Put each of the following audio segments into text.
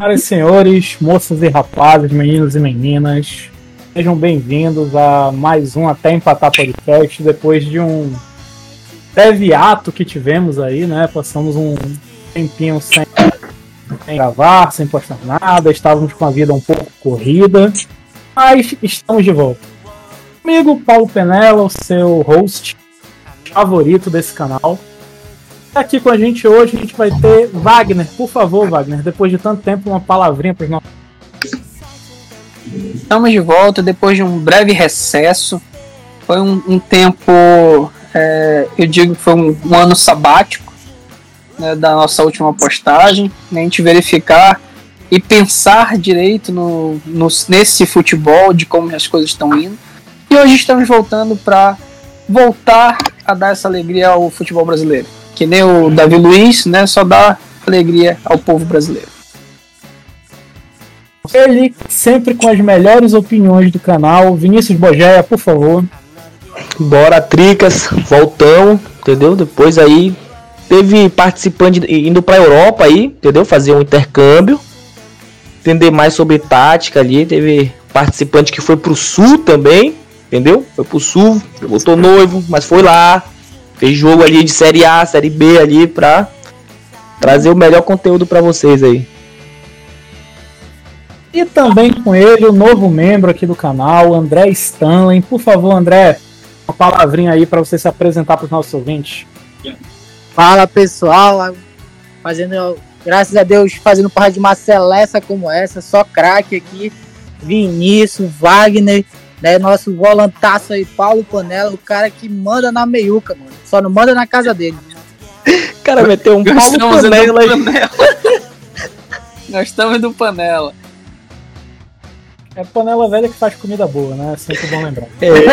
Senhoras e senhores, moças e rapazes, meninos e meninas, sejam bem-vindos a mais um Até Empatar Podcast. Depois de um breve ato que tivemos aí, né? Passamos um tempinho sem gravar, sem postar nada, estávamos com a vida um pouco corrida, mas estamos de volta. Comigo, Paulo Penella, o seu host favorito desse canal. Aqui com a gente hoje, a gente vai ter Wagner. Por favor, Wagner, depois de tanto tempo, uma palavrinha para os nossos... Estamos de volta depois de um breve recesso. Foi um tempo, eu digo que foi um ano sabático, né, da nossa última postagem, né, a gente verificar e pensar direito nesse futebol, de como as coisas estão indo. E hoje estamos voltando para voltar a dar essa alegria ao futebol brasileiro. Que nem o Davi Luiz, né? Só dá alegria ao povo brasileiro. Ele sempre com as melhores opiniões do canal. Vinícius Bogeia, por favor. Bora, Tricas, voltamos, entendeu? Depois aí teve participante indo pra Europa aí, entendeu? Fazer um intercâmbio, entender mais sobre tática ali. Teve participante que foi pro Sul também, entendeu? Foi pro Sul, voltou noivo, mas foi lá. Fez jogo ali de Série A, Série B ali pra trazer o melhor conteúdo pra vocês aí. E também com ele, o novo membro aqui do canal, André Stanley. Por favor, André, uma palavrinha aí pra você se apresentar pros nossos ouvintes. Fala, pessoal. Graças a Deus, fazendo parte de uma seleção como essa, só craque aqui. Vinícius, Wagner, né, nosso volantaço aí, Paulo Penella, o cara que manda na meiuca, mano. Só não manda na casa dele. O cara meteu um Paulo Penella aí. Nós estamos do Panela. É panela velha que faz comida boa, né? É sempre bom lembrar.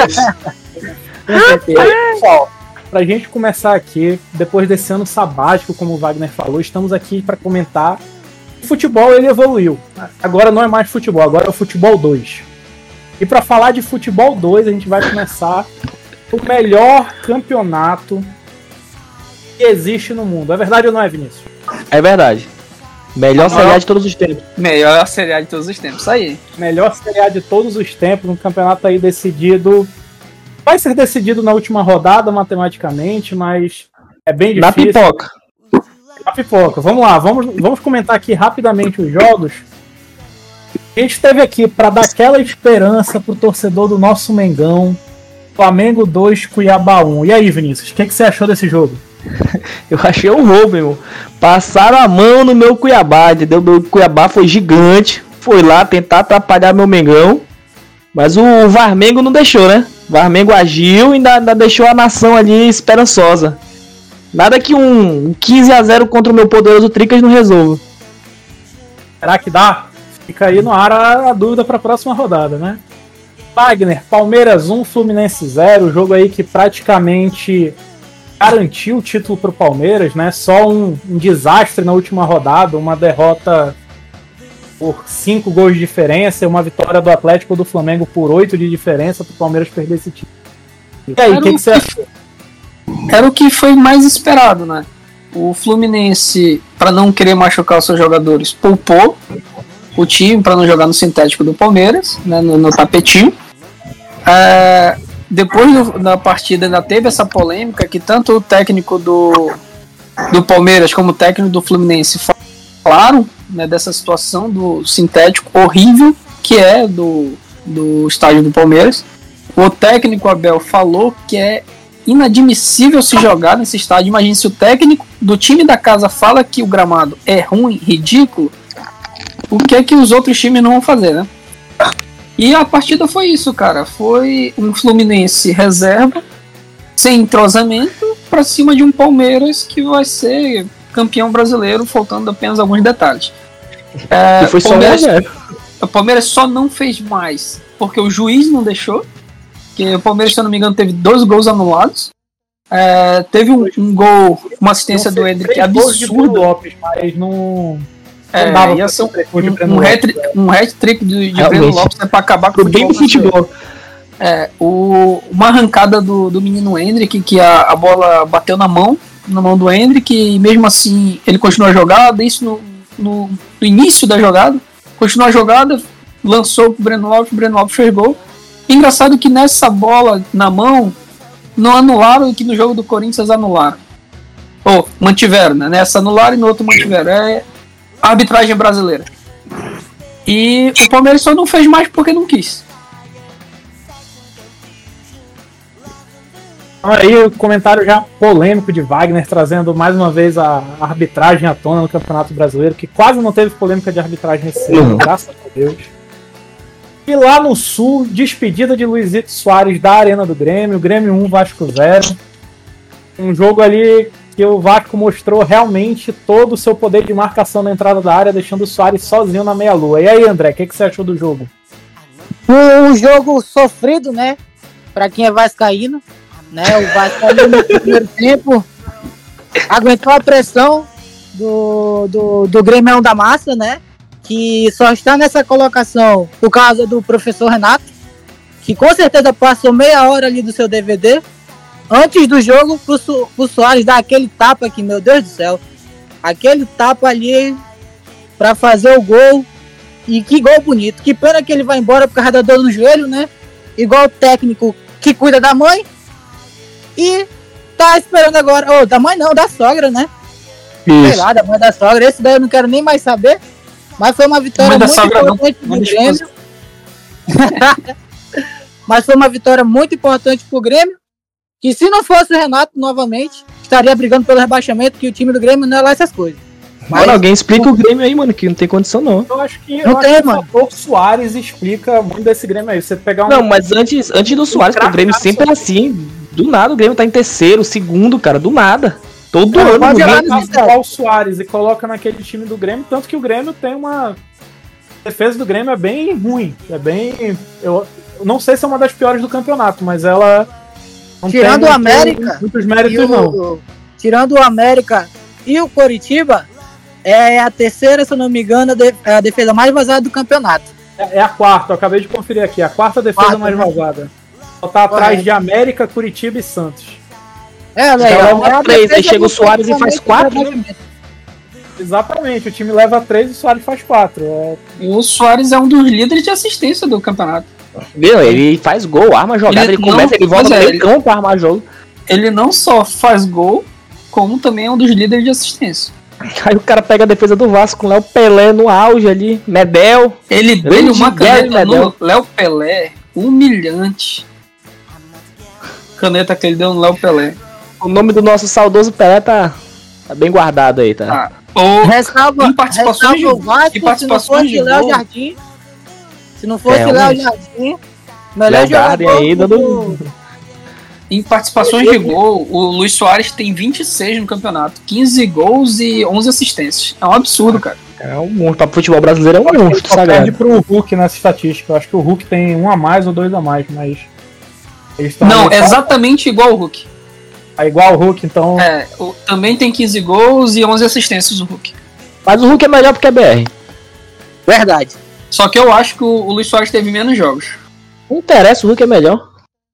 Pessoal, pra gente começar aqui, depois desse ano sabático, como o Wagner falou, estamos aqui para comentar. O futebol, ele evoluiu. Agora não é mais futebol, agora é o futebol 2. E para falar de futebol 2, a gente vai começar o melhor campeonato que existe no mundo. É verdade ou não é, Vinícius? É verdade. Melhor Série A de todos os tempos. Melhor Série A de todos os tempos, isso aí. Melhor Série A de todos os tempos, um campeonato aí decidido. Vai ser decidido na última rodada, matematicamente, mas é bem difícil. Na pipoca. Na pipoca. Vamos lá, vamos comentar aqui rapidamente os jogos. A gente esteve aqui para dar aquela esperança pro torcedor do nosso Mengão. Flamengo 2, Cuiabá 1. E aí, Vinícius, o que você achou desse jogo? Eu achei um roubo, irmão. Passaram a mão no meu Cuiabá, entendeu? Meu Cuiabá foi gigante. Foi lá tentar atrapalhar meu Mengão. Mas o Varmengo não deixou, né? O Varmengo agiu e ainda deixou a nação ali esperançosa. Nada que um 15-0 contra o meu poderoso Tricas não resolva. Será que dá? Fica aí no ar a dúvida para a próxima rodada, né? Wagner, Palmeiras 1, Fluminense 0. Jogo aí que praticamente garantiu o título para o Palmeiras, né? Só um desastre na última rodada, uma derrota por 5 gols de diferença, uma vitória do Atlético ou do Flamengo por 8 de diferença para o Palmeiras perder esse título. E aí, o que você achou? Era o que foi mais esperado, né? O Fluminense, para não querer machucar os seus jogadores, poupou o time para não jogar no sintético do Palmeiras, né, no tapetinho. Depois da partida ainda teve essa polêmica que tanto o técnico do Palmeiras como o técnico do Fluminense falaram, né, dessa situação do sintético horrível que é do estádio do Palmeiras. O técnico Abel falou que é inadmissível se jogar nesse estádio. Imagine se o técnico do time da casa fala que o gramado é ruim, ridículo, o que é que os outros times não vão fazer, né? E a partida foi isso, cara. Foi um Fluminense reserva, sem entrosamento, pra cima de um Palmeiras que vai ser campeão brasileiro, faltando apenas alguns detalhes. E foi só o Palmeiras só não fez mais porque o juiz não deixou. Que o Palmeiras, se eu não me engano, teve 2 gols anulados. Teve um gol, uma assistência do Endrick absurda. Lopes, mas não... ia ser um hat-trick de Breno Lopes, né, pra acabar com o futebol. Uma arrancada do menino Endrick, que a bola bateu na mão do Endrick, e mesmo assim ele continuou a jogar. Isso no início da jogada, continuou a jogada, lançou pro Breno Lopes fez gol. Engraçado que nessa bola na mão, não anularam o que no jogo do Corinthians anularam. Ou mantiveram, né? Nessa anularam e no outro mantiveram. É a arbitragem brasileira. E o Palmeiras só não fez mais porque não quis. Aí o comentário já polêmico de Wagner, trazendo mais uma vez a arbitragem à tona no Campeonato Brasileiro, que quase não teve polêmica de arbitragem esse ano, graças a Deus. E lá no Sul, despedida de Luizito Soares da Arena do Grêmio, Grêmio 1, Vasco 0. Um jogo ali que o Vasco mostrou realmente todo o seu poder de marcação na entrada da área, deixando o Soares sozinho na meia-lua. E aí, André, o que você achou do jogo? Um jogo sofrido, né? Pra quem é vascaíno, né? O Vasco ali no primeiro tempo aguentou a pressão do Grêmio da Massa, né? Que só está nessa colocação por causa do professor Renato, que com certeza passou meia hora ali do seu DVD antes do jogo pro Soares dar aquele tapa aqui, meu Deus do céu. Aquele tapa ali pra fazer o gol. E que gol bonito. Que pena que ele vai embora por causa da dor no joelho, né? Igual o técnico que cuida da mãe. E tá esperando agora. Da mãe não, da sogra, né? Isso. Sei lá, da mãe da sogra. Esse daí eu não quero nem mais saber. Mas foi uma vitória muito importante pro Grêmio. Mas foi uma vitória muito importante pro Grêmio. Que se não fosse o Renato novamente, estaria brigando pelo rebaixamento, que o time do Grêmio não é lá essas coisas. Mas alguém explica o Grêmio aí, mano, que não tem condição não. Eu acho que mano. O Soares explica muito desse Grêmio aí. Você pegar Não, mas antes do Soares, o Grêmio sempre é assim. Do nada o Grêmio tá em terceiro, segundo, cara, do nada. Todo ano. Pode igual o Soares e coloca naquele time do Grêmio, tanto que o Grêmio tem uma... A defesa do Grêmio é bem ruim. É bem... Eu não sei se é uma das piores do campeonato, mas ela... Tirando o América... Muitos méritos não. Tirando o América e o Coritiba, é a terceira, se eu não me engano, a defesa mais vazada do campeonato. É a quarta, eu acabei de conferir aqui. A quarta defesa mais vazada. Só tá atrás de América, Curitiba e Santos. Legal. Aí chega o Soares e faz 4. Né? Exatamente, o time leva 3 e o Soares faz 4. E o Soares é um dos líderes de assistência do campeonato. Viu? Ele faz gol, arma a jogada, ele começa, ele volta no meio campo pra armar jogo. Ele não só faz gol, como também é um dos líderes de assistência. Aí o cara pega a defesa do Vasco com Léo Pelé no auge ali, Medel. Ele deu uma caneta no Léo Pelé, humilhante. Caneta que ele deu no Léo Pelé. O nome do nosso saudoso Pelé tá bem guardado aí, tá? Em participações de Vasco, se não fosse Léo Jardim. Se não fosse Léo Jardim, melhor jogador ainda Em participações de gol, o Luiz Soares tem 26 no campeonato, 15 gols e 11 assistências. É um absurdo, cara. É um monstro. O futebol brasileiro é um monstro, sabe? Perde pro Hulk nessa estatística. Eu acho que o Hulk tem 1 a mais ou 2 a mais, mas... Não, exatamente igual o Hulk. É igual o Hulk, então... Também tem 15 gols e 11 assistências o Hulk. Mas o Hulk é melhor porque é BR. Verdade. Só que eu acho que o Luiz Soares teve menos jogos. Não interessa, o Hulk é melhor.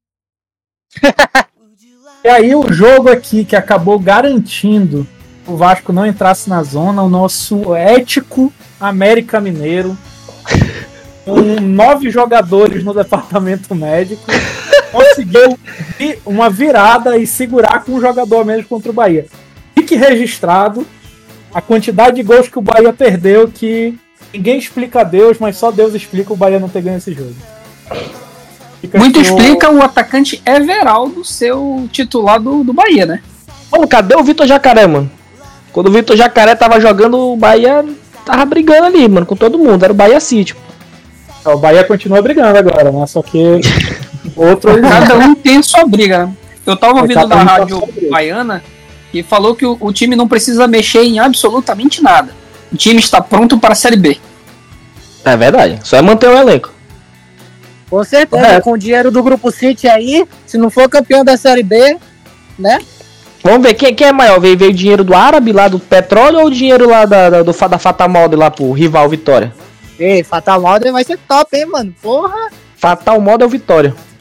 E aí o jogo aqui que acabou garantindo o Vasco não entrasse na zona, o nosso ético América Mineiro, com 9 jogadores no departamento médico, conseguiu uma virada e segurar com um jogador a menos contra o Bahia. Fique registrado a quantidade de gols que o Bahia perdeu, que ninguém explica a Deus, mas só Deus explica o Bahia não ter ganho esse jogo. Muito explica o atacante Everaldo ser o titular do Bahia, né? Mano, cadê o Vitor Jacaré, mano? Quando o Vitor Jacaré tava jogando, o Bahia tava brigando ali, mano, com todo mundo. Era o Bahia City. O Bahia continua brigando agora, né? Só que cada um tem sua briga, né? Eu tava ouvindo na rádio baiana e falou que o time não precisa mexer em absolutamente nada. O time está pronto para a Série B. É verdade, só é manter o elenco. Com certeza, com o dinheiro do Grupo City aí, se não for campeão da Série B, né? Vamos ver, quem é maior? Veio o dinheiro do Árabe lá do petróleo ou o dinheiro lá da Fatal Molde lá pro rival Vitória? Ei, Fatal Molde vai ser top, hein, mano? Porra! Fatal Molde é o Vitória.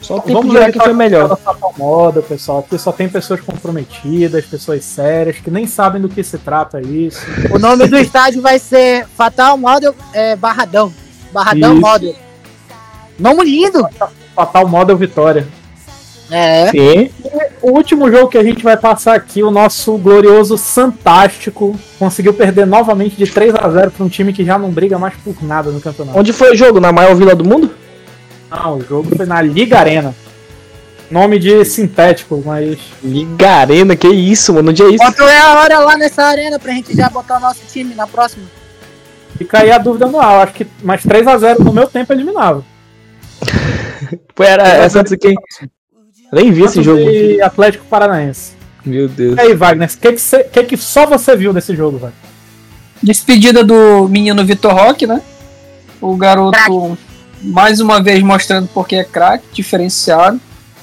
Só o tempo dirá que foi melhor. Fatal Model, pessoal. Aqui só tem pessoas comprometidas, pessoas sérias, que nem sabem do que se trata isso. O nome do estádio vai ser Fatal Model Barradão. Barradão Isso. Model. Nome lindo! Fatal Model Vitória. É. Sim. O último jogo que a gente vai passar aqui, o nosso glorioso Santástico conseguiu perder novamente de 3-0 para um time que já não briga mais por nada no campeonato. Onde foi o jogo? Na maior vila do mundo? Não, o jogo foi na Liga Arena. Nome de sintético, mas... Liga Arena, que isso, mano? Onde é isso? Quanto é a hora lá nessa arena pra gente já botar o nosso time na próxima? Fica aí a dúvida no ar. Acho que mais 3-0 no meu tempo eliminava. Foi, era essa de quem? Nem vi esse jogo. E Atlético Paranaense. Meu Deus. E aí, Wagner, o que só você viu desse jogo, Wagner? Despedida do menino Vitor Roque, né? O garoto, mais uma vez, mostrando porque é craque, diferenciado.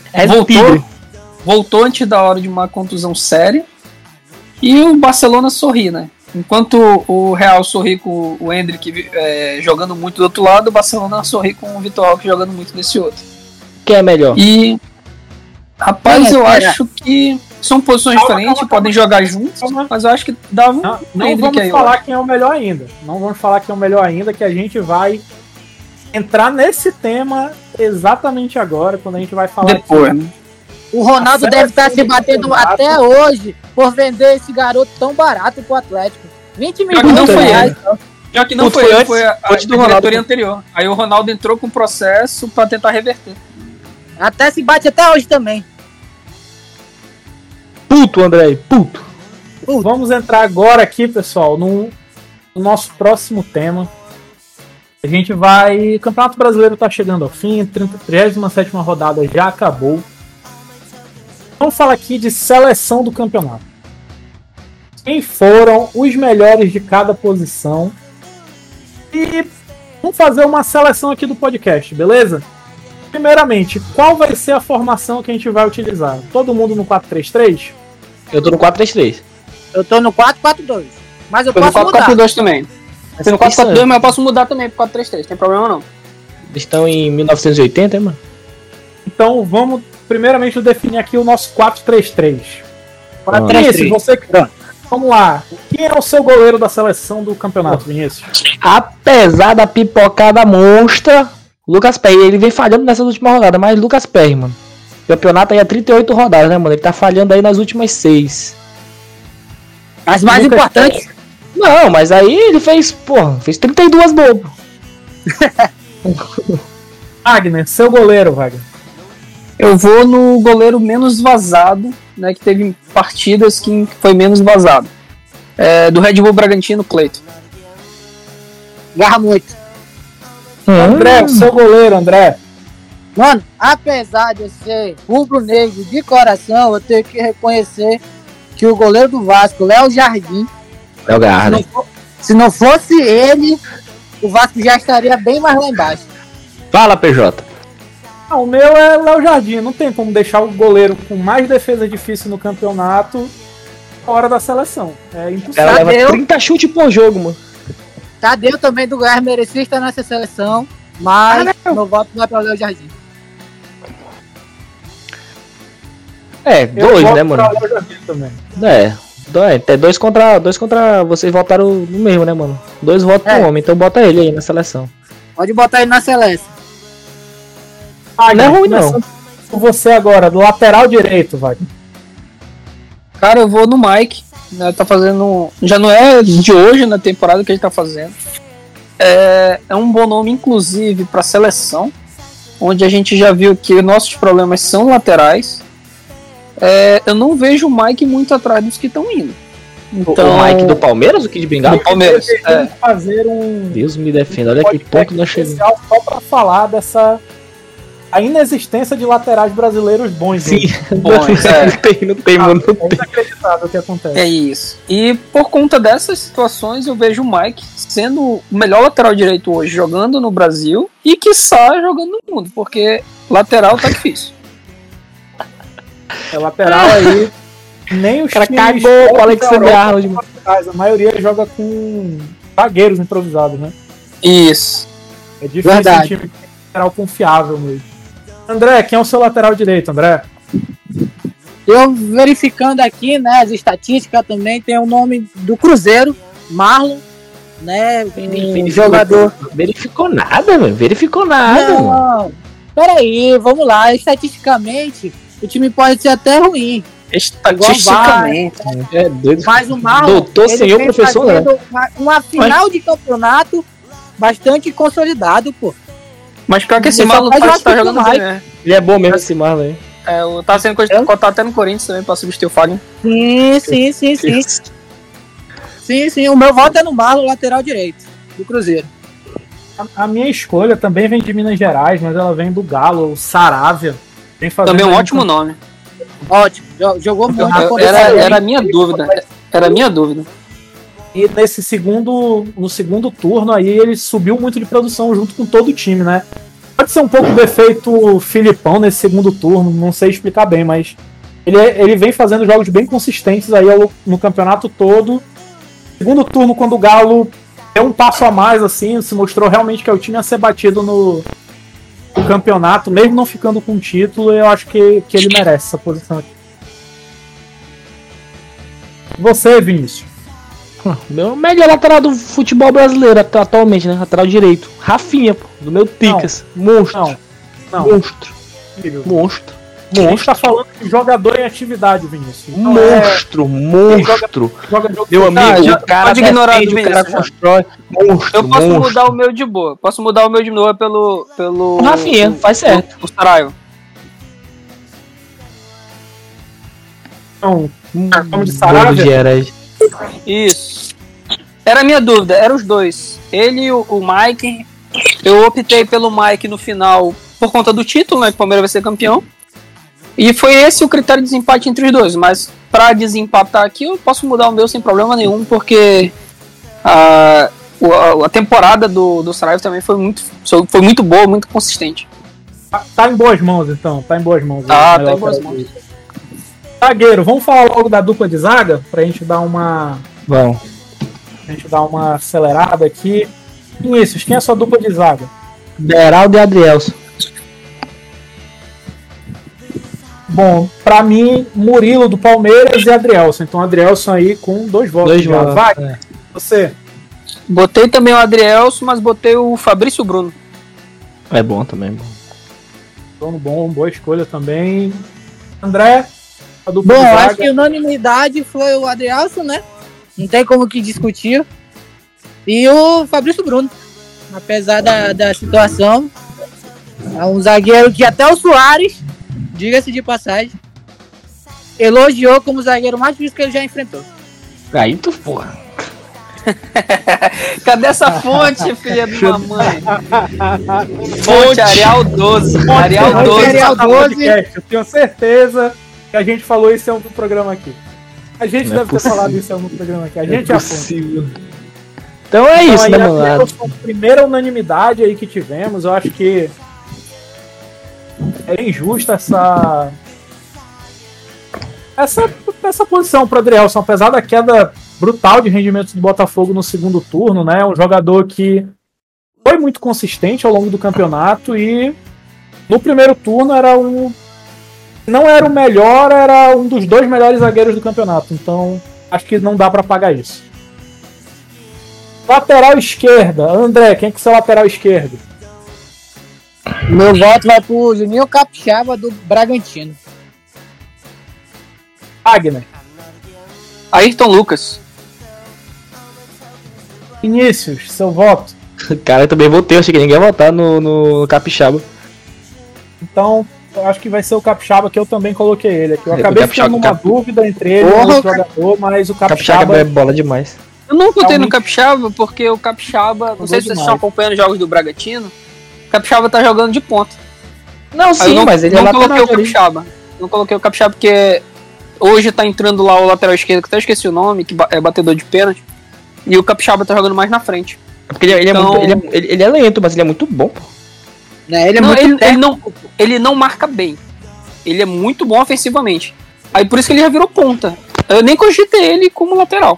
Voltou antes da hora de uma contusão séria. E o Barcelona sorri, né? Enquanto o Real sorri com o Endrick jogando muito do outro lado, o Barcelona sorri com o Vitor Roque jogando muito desse outro. Quem é melhor? E, rapaz, eu acho que são posições diferentes, podem jogar juntos, mas eu acho que dava Não vamos falar quem é o melhor ainda. Não vamos falar quem é o melhor ainda, que a gente vai entrar nesse tema exatamente agora, quando a gente vai falar depois, aqui. né? O Ronaldo deve estar se batendo até hoje por vender esse garoto tão barato pro Atlético. 20 milhões não de foi reais. Já que não Tudo foi foi ele, antes- foi a antes do Ronaldo. diretoria anterior. Aí o Ronaldo entrou com o processo pra tentar reverter. Até se bate até hoje também. Puto, André, puto. Vamos entrar agora aqui, pessoal, no nosso próximo tema. A gente vai... O Campeonato Brasileiro tá chegando ao fim, 37ª rodada já acabou. Vamos falar aqui de seleção do campeonato. Quem foram os melhores de cada posição. E vamos fazer uma seleção aqui do podcast, beleza? Primeiramente, qual vai ser a formação que a gente vai utilizar? Todo mundo no 4-3-3? Eu tô no 4-3-3. Eu tô no 4-4-2. Mas eu Foi no posso mudar. 4-4-2 também. Foi no 4-4-2, mas eu posso mudar também pro 4-3-3, não tem problema não. Eles estão em 1980, mano? Então vamos primeiramente definir aqui o nosso 4-3-3. Ah. Vinícius, você... Vamos lá. Quem é o seu goleiro da seleção do campeonato, Vinícius? Apesar da pipocada monstra, Lucas Perry, ele vem falhando nessas últimas rodadas, mas Lucas Perry, mano. O campeonato aí é 38 rodadas, né, mano? Ele tá falhando aí nas últimas 6. As mais Lucas importantes. Não, mas aí ele fez 32 bobo. Wagner, seu goleiro, Wagner. Eu vou no goleiro menos vazado, né, que teve partidas que foi menos vazado. Do Red Bull Bragantino, Cleiton. Garra muito. André, seu goleiro, André. Mano, apesar de eu ser rubro-negro de coração, eu tenho que reconhecer que o goleiro do Vasco, Léo Jardim, É o Garra, se não fosse ele, o Vasco já estaria bem mais lá embaixo. Fala, PJ. O meu é Léo Jardim. Não tem como deixar o goleiro com mais defesa difícil no campeonato fora da seleção. É O impossível. cara leva Tadeu. 30 chutes por jogo, mano. Tadeu também do Goiás merecia estar nessa seleção, mas meu voto não é para o Léo Jardim. É, Eu dois, voto né, mano? pra Léo Jardim também. É dois contra vocês votaram no mesmo, né, mano? 2 votos pro homem, então bota ele aí na seleção. Pode botar ele na seleção. Wagner, Não é ruim, não. começando com você agora, do lateral direito, Wagner. Cara, eu vou no Mike, né, tá fazendo... Já não é de hoje na temporada que ele tá fazendo. É um bom nome, inclusive, pra seleção, onde a gente já viu que nossos problemas são laterais. Eu não vejo o Mike muito atrás dos que estão indo. Então, O Mike do Palmeiras, o Kid Bengala? do Palmeiras. Vamos fazer um Deus me defenda, olha que ponto nós chegamos. especial só pra falar dessa a inexistência de laterais brasileiros bons. Sim, hoje. não tem, mano. É inacreditável o que acontece. É isso. E por conta dessas situações, eu vejo o Mike sendo o melhor lateral direito hoje, jogando no Brasil e, quiçá, jogando no mundo, porque lateral tá difícil. É lateral aí. Nem os cara times cagou com o da Alexander Europa Arnold, são laterais. A maioria joga com zagueiros improvisados, né? Isso. É difícil Verdade. um time que tem lateral confiável mesmo. André, quem é o seu lateral direito, André? Eu verificando aqui, né, as estatísticas também, tem o nome do Cruzeiro, Marlon, né, um jogador... Verificou nada, velho. Verificou nada, mano. Não, peraí, vamos lá, estatisticamente, o time pode ser até ruim, Estatisticamente. É doido. mas o Marlon, Doutor, ele senhor, vem professor, né? fazendo uma final de campeonato bastante consolidado, pô. Mas pior que esse Ele só Marlon faz parece que tá uma jogando mais. bem, né? Ele é bom mesmo esse Marlon aí. Tá sendo cotado até no Corinthians também pra substituir o Fagner. Sim, o meu voto é no Marlon, lateral direito, do Cruzeiro. A minha escolha também vem de Minas Gerais, mas ela vem do Galo, o Saravia. Vem fazendo Também um aí ótimo nome. Ótimo, jogou muito. Era a minha dúvida. Era a minha dúvida. E no segundo turno aí ele subiu muito de produção junto com todo o time, né? Pode ser um pouco do efeito Filipão nesse segundo turno, não sei explicar bem, mas ele vem fazendo jogos bem consistentes aí no campeonato todo. Segundo turno, quando o Galo deu um passo a mais, assim, se mostrou realmente que é o time a ser batido no campeonato, mesmo não ficando com título, eu acho que ele merece essa posição aqui. Você, Vinícius? Meu melhor lateral do futebol brasileiro atualmente, né? Lateral direito. Rafinha, pô, do meu Ticas. Monstro. Não. Monstro. Monstro. A gente tá falando de jogador em atividade, Vinícius. Então, Monstro. joga jogo. Meu amigo, o cara pode ignorar defende, do o cara Vinícius, constrói. Monstro, Eu posso mudar o meu de boa. Posso mudar o meu de novo pelo Rafinha, faz certo. O Saraiva. Então, como de Bando Saravia. de herege. Isso. Era a minha dúvida, eram os dois. Ele e o Mike. Eu optei pelo Mike no final por conta do título, né? Que o Palmeiras vai ser campeão. E foi esse o critério de desempate entre os dois. Mas pra desempatar aqui, eu posso mudar o meu sem problema nenhum, porque a temporada do Saraiva também foi muito boa, muito consistente. Tá em boas mãos, então. Tá em boas mãos. Tá em boas mãos. Zagueiro, vamos falar logo da dupla de zaga? Pra gente dar uma acelerada aqui. Vinícius, quem é a sua dupla de zaga? Beraldo e Adrielson. Bom, pra mim, Murilo do Palmeiras e Adrielson. Então, Adrielson aí com 2 votos. Vai, você? Botei também o Adrielson, mas botei o Fabrício Bruno. É bom também, bom. Boa escolha também. André? Bom, acho que unanimidade foi o Adrielson, né? Não tem como que discutir. E o Fabrício Bruno. Apesar da situação. É um zagueiro que até o Soares, diga-se de passagem, elogiou como o zagueiro mais difícil que ele já enfrentou. Aí tu, porra. Cadê essa fonte, filha de uma mãe? Fonte Arial 12. Arial 12. Arial 12. Eu tenho certeza que a gente falou isso em algum programa aqui. A gente deve ter falado isso em algum programa aqui. A gente é possível. Então é isso, né, meu lado? A primeira unanimidade aí que tivemos, eu acho que é injusta essa posição para o Adrielson, apesar da queda brutal de rendimento do Botafogo no segundo turno, né? Um jogador que foi muito consistente ao longo do campeonato e no primeiro turno não era o melhor, era um dos 2 melhores zagueiros do campeonato. Então, acho que não dá para pagar isso. Lateral esquerda. André, quem é que é o seu lateral esquerdo? Meu voto vai pro Juninho Capixaba do Bragantino. Wagner. Ayrton Lucas. Vinícius, seu voto. Cara, eu também votei, achei que ninguém ia votar no Capixaba. Então, eu acho que vai ser o Capixaba, que eu também coloquei ele aqui. Eu acabei ficando numa dúvida entre ele e o jogador, mas o Capixaba é bola demais. Eu não votei no Capixaba porque o Capixaba, não sei se vocês estão acompanhando os jogos do Bragantino, o Capixaba tá jogando de ponta. Não, sim, mas ele não coloquei o Capixaba. Não coloquei o Capixaba porque hoje tá entrando lá o lateral esquerdo, que até esqueci o nome, que é batedor de pênalti, e o Capixaba tá jogando mais na frente. Porque ele é lento, mas ele é muito bom, pô. Ele não marca bem. Ele é muito bom ofensivamente. Aí por isso que ele já virou ponta. Eu nem cogitei ele como lateral.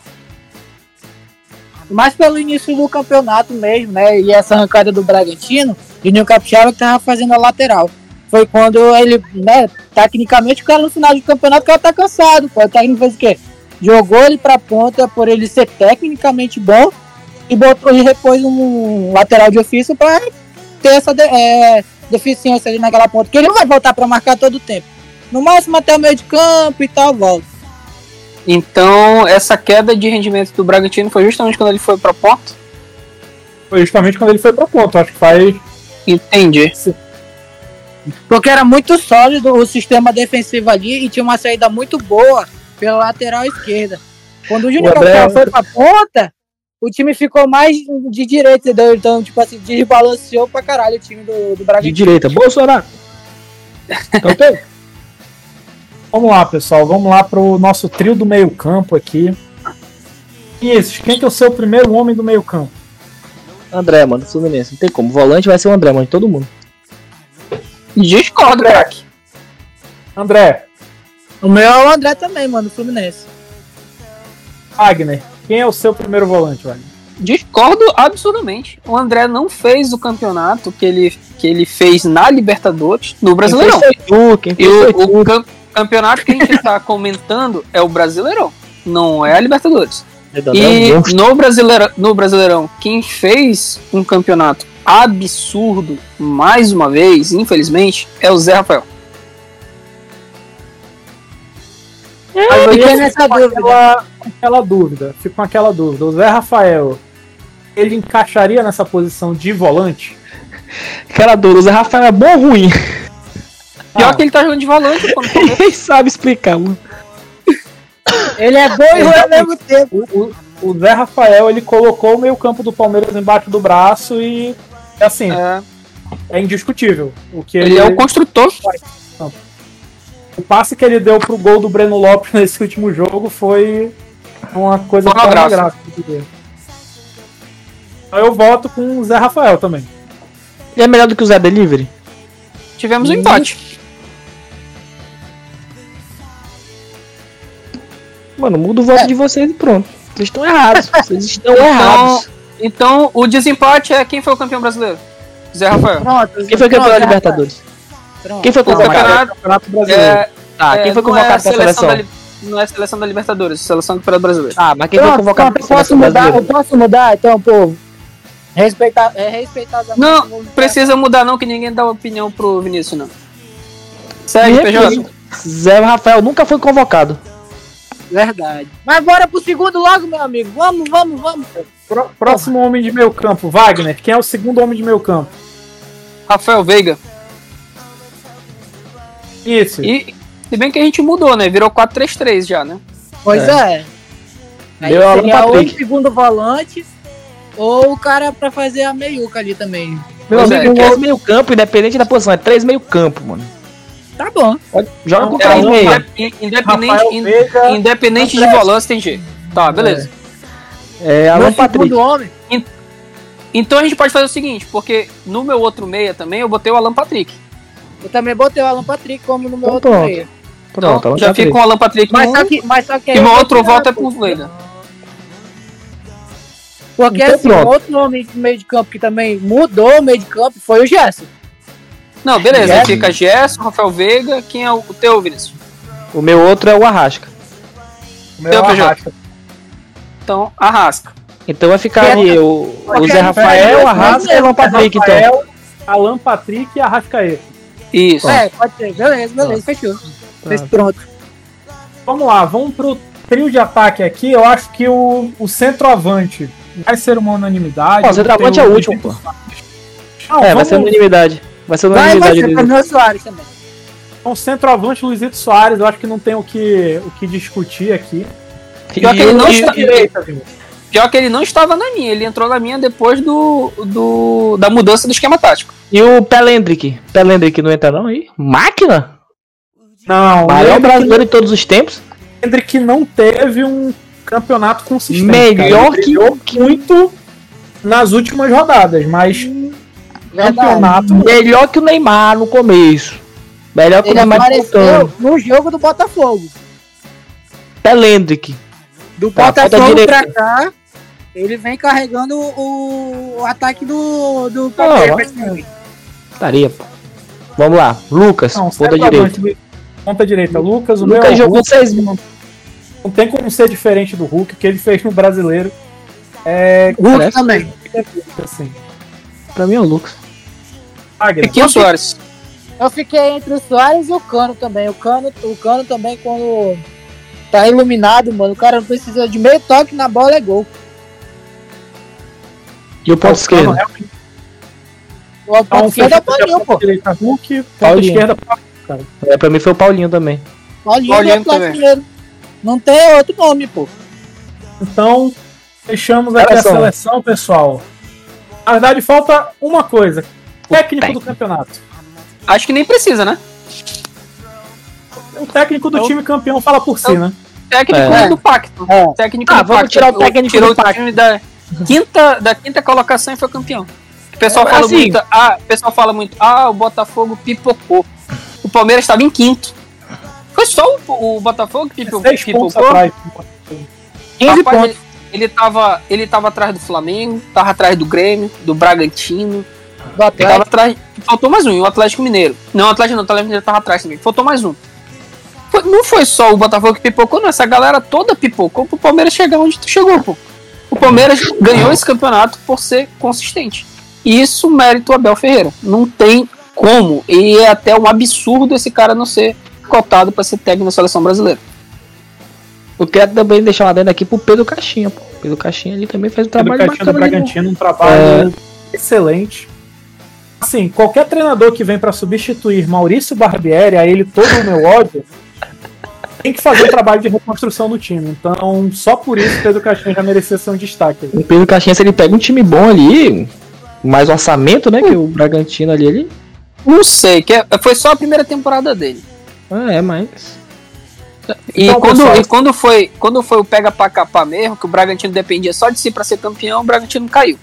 Mas pelo início do campeonato mesmo, né? E essa arrancada do Bragantino, o Juninho Capixaba que tava fazendo a lateral. foi quando ele, né, tecnicamente o cara no final do campeonato o cara tá cansado, pô. O técnico fez o quê? Jogou ele pra ponta por ele ser tecnicamente bom e botou e repôs um lateral de ofício pra ter essa deficiência ali naquela ponta, que ele não vai voltar pra marcar todo o tempo. No máximo até o meio de campo e tal, volta. Então, essa queda de rendimento do Bragantino foi justamente quando ele foi pra ponta? Foi justamente quando ele foi pra ponta. Acho que faz. Entendi. Porque era muito sólido o sistema defensivo ali e tinha uma saída muito boa pela lateral esquerda. Quando o Júnior Café foi pra ponta, o time ficou mais de direita, entendeu? Então, tipo assim, desbalanceou pra caralho o time do Bragantino. De direita, Bolsonaro. Ok? Vamos lá, pessoal. Vamos lá pro nosso trio do meio campo aqui. E esses, quem que é o seu primeiro homem do meio campo? André, mano, Fluminense. Não tem como. Volante vai ser o André, mano, de todo mundo. Discordo, craque. André. O meu é o André também, mano, do Fluminense. Wagner. Quem é o seu primeiro volante, Wagner? Discordo absurdamente. O André não fez o campeonato que ele fez na Libertadores no Brasileirão. O campeonato que a gente está comentando é o Brasileirão, não é a Libertadores. E no Brasileirão, quem fez um campeonato absurdo, mais uma vez, infelizmente, é o Zé Rafael. Fico com aquela dúvida. O Zé Rafael, ele encaixaria nessa posição de volante? Aquela dúvida, o Zé Rafael é bom ou ruim? Pior que ele tá jogando de volante. Ele sabe explicar, mano. Ele é bom e ruim ao mesmo tempo. O Zé Rafael, ele colocou o meio campo do Palmeiras embaixo do braço e, assim, é indiscutível. Ele é o construtor. O passe que ele deu pro gol do Breno Lopes nesse último jogo foi uma coisa gráfica. Então eu voto com o Zé Rafael também. E é melhor do que o Zé Delivery? Tivemos um empate. Mano, muda o voto de vocês e pronto. Vocês estão errados. Vocês estão errados. Então, o desempate é quem foi o campeão brasileiro? Zé Rafael. Pronto, quem foi campeão da Libertadores? Pronto. Quem foi convocado? Campeonato brasileiro. Quem foi convocado pra seleção? Não é seleção da Libertadores, seleção do Campeonato Brasileiro. Mas quem foi convocado pra seleção brasileira? Eu posso mudar, então, povo? Respeitar. Não, precisa mudar não, que ninguém dá opinião pro Vinícius, não. Segue, PJ. Zé Rafael nunca foi convocado. Verdade. Mas bora pro segundo logo, meu amigo. Vamos. Próximo homem de meio campo, Wagner. Quem é o segundo homem de meio campo? Rafael Veiga. Isso. E se bem que a gente mudou, né? Virou 4-3-3 já, né? Pois é. Aí seria ou o segundo volante ou o cara pra fazer a meiuca ali também. Meu amigo, 3 meio campo, independente da posição. É 3 meio campo, mano. Tá bom. Joga com 3 meia. Independente de volante tem jeito. Tá, beleza. Alan Patrick. Homem. Então a gente pode fazer o seguinte, porque no meu outro meia também eu botei o Alan Patrick. Eu também botei o Alan Patrick como no meu outro meia. Pronto, então, já fica com o Alan Patrick mas só que e meu outro voto é pro Veiga. Porque então, assim, o outro nome de meio de campo que também mudou o meio de campo foi o Gerson. Não, beleza, aí fica Gerson, Rafael Veiga, quem é o teu, Vinícius? O meu outro é o Arrasca. O meu é o Arrasca. Então, Arrasca. Então vai ficar ali o Zé Rafael, o Arrasca e o Alan Patrick, então. Alan Patrick e Arrascaeta. Isso. Pode ser. Beleza, fechou. Pronto. Vamos lá, vamos pro trio de ataque aqui. Eu acho que o centroavante vai ser uma unanimidade. O centroavante é o último, pô. Vai ser unanimidade. Vai ser unanimidade. Vai ser o Soares também. Então, o centroavante Luizito Soares, eu acho que não tem o que discutir aqui. Pior que ele não estava na minha, ele entrou na minha depois da mudança do esquema tático. E o Pelendrick? Pelendrick não entra não aí? Máquina? Não. Maior brasileiro de todos os tempos? Pelendrick não teve um campeonato consistente. Melhor que muito nas últimas rodadas, mas campeonato... Melhor que o Neymar no começo. Melhor que o Neymar apareceu no jogo do Botafogo. Pelendrick. Do Botafogo pra cá, ele vem carregando o ataque do Palmeiras. Estaria, pô. Vamos lá, Lucas, Não, ponta direita. Ponta direita, Lucas. O Lucas meu jogou Hulk, 6 não tem como ser diferente do Hulk, o que ele fez no brasileiro. Hulk também. Assim. Pra mim é o Lucas. Wagner, Aqui é o Soares. Eu fiquei entre o Soares e o Cano também. O Cano também, quando tá iluminado, mano, o cara não precisa de meio toque na bola, é gol. E o ponto esquerdo? O ponto esquerdo é o Paulinho, pô. Direita, Hulk, ponta Paulinho. esquerda, cara. Pra mim foi o Paulinho também. Paulinho do Paulinho Atlético também. Mineiro. Não tem outro nome, pô. Então, fechamos aqui a seleção, pessoal. Na verdade, falta uma coisa. Técnico do campeonato. Acho que nem precisa, né? O técnico do time campeão fala por si, né? Técnico do pacto. Técnico do vamos pacto. tirar o técnico Tirou do pacto. o time da quinta colocação e foi campeão. O pessoal fala assim, muito, o Botafogo pipocou. O Palmeiras estava em quinto. Foi só o Botafogo que 6 pontos pipocou. atrás. 15 Rapaz, pontos. ele tava atrás do Flamengo, tava atrás do Grêmio, do Bragantino. Do Tava Atlético. atrás. Faltou mais um, o Atlético Mineiro. Não, o Atlético Mineiro tava atrás também. Faltou mais um. Não foi só o Botafogo que pipocou, não. Essa galera toda pipocou pro Palmeiras chegar onde tu chegou, pô. O Palmeiras ganhou esse campeonato por ser consistente. E isso mérito Abel Ferreira. Não tem como. E é até um absurdo esse cara não ser cotado pra ser técnico da seleção brasileira. Eu quero também deixar uma adenda aqui pro Pedro Caixinha, pô. Pedro Caixinha ali também fez um trabalho Pedro Caixinha do bacana ali, Bragantino, um trabalho excelente. Assim, qualquer treinador que vem para substituir Maurício Barbieri, a ele todo o meu ódio, tem que fazer um trabalho de reconstrução do time. Então, só por isso Pedro Caixinha já merecia ser um destaque. O Pedro Caixinha, se ele pega um time bom ali, mais orçamento, né, que o Bragantino ali. Não sei, foi só a primeira temporada dele. Mas... E, Então, quando foi o pega pra capar mesmo, que o Bragantino dependia só de si pra ser campeão, o Bragantino caiu.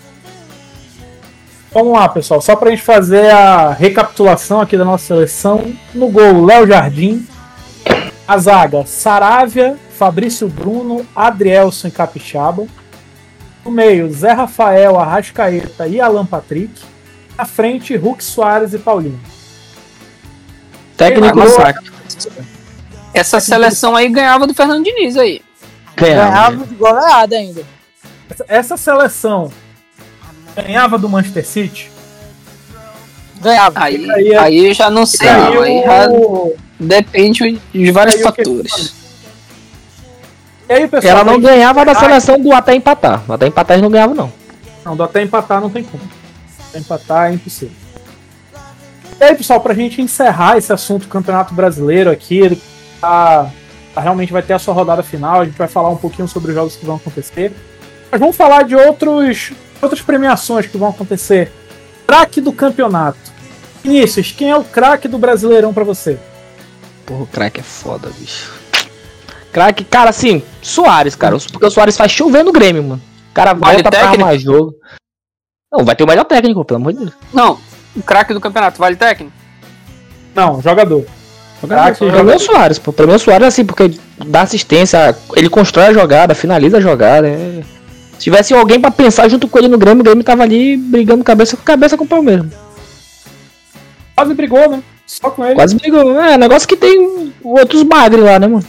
Vamos lá, pessoal. Só pra gente fazer a recapitulação aqui da nossa seleção. No gol, Léo Jardim. A zaga, Saravia, Fabrício Bruno, Adrielson e Capixaba. No meio, Zé Rafael, Arrascaeta e Alan Patrick. Na frente, Hulk, Soares e Paulinho. Técnico do saco. Essa seleção aí ganhava do Fernando Diniz aí. Ganhava de goleada ainda. Essa seleção ganhava do Manchester City? Ganhava. Aí eu já não sei, não. Aí já depende de vários fatores. E aí, pessoal, Ela não ganhava da seleção do até empatar. Do até empatar eles não ganhavam, não. Não, do até empatar não tem como. Até empatar é impossível. E aí, pessoal, pra gente encerrar esse assunto do Campeonato Brasileiro aqui, ele realmente vai ter a sua rodada final, a gente vai falar um pouquinho sobre os jogos que vão acontecer. Mas vamos falar de outras premiações que vão acontecer. Craque do campeonato. Vinícius, quem é o craque do Brasileirão pra você? Porra, o craque é foda, bicho. Craque, cara, assim, Soares, cara. Porque o Soares faz chover no Grêmio, mano. O cara volta pra armar jogo. Não, vai ter o melhor técnico, pelo amor de Deus. Não, o craque do campeonato vale técnico? Não, jogador. Pra mim é o Soares, pô. Pra mim é o Soares, assim, porque dá assistência, ele constrói a jogada, finaliza a jogada. Se tivesse alguém pra pensar junto com ele no Grêmio, o Grêmio tava ali brigando cabeça com o Palmeiras. Quase brigou, né? Só com ele. Quase brigou. É, negócio que tem outros bagres lá, né, mano?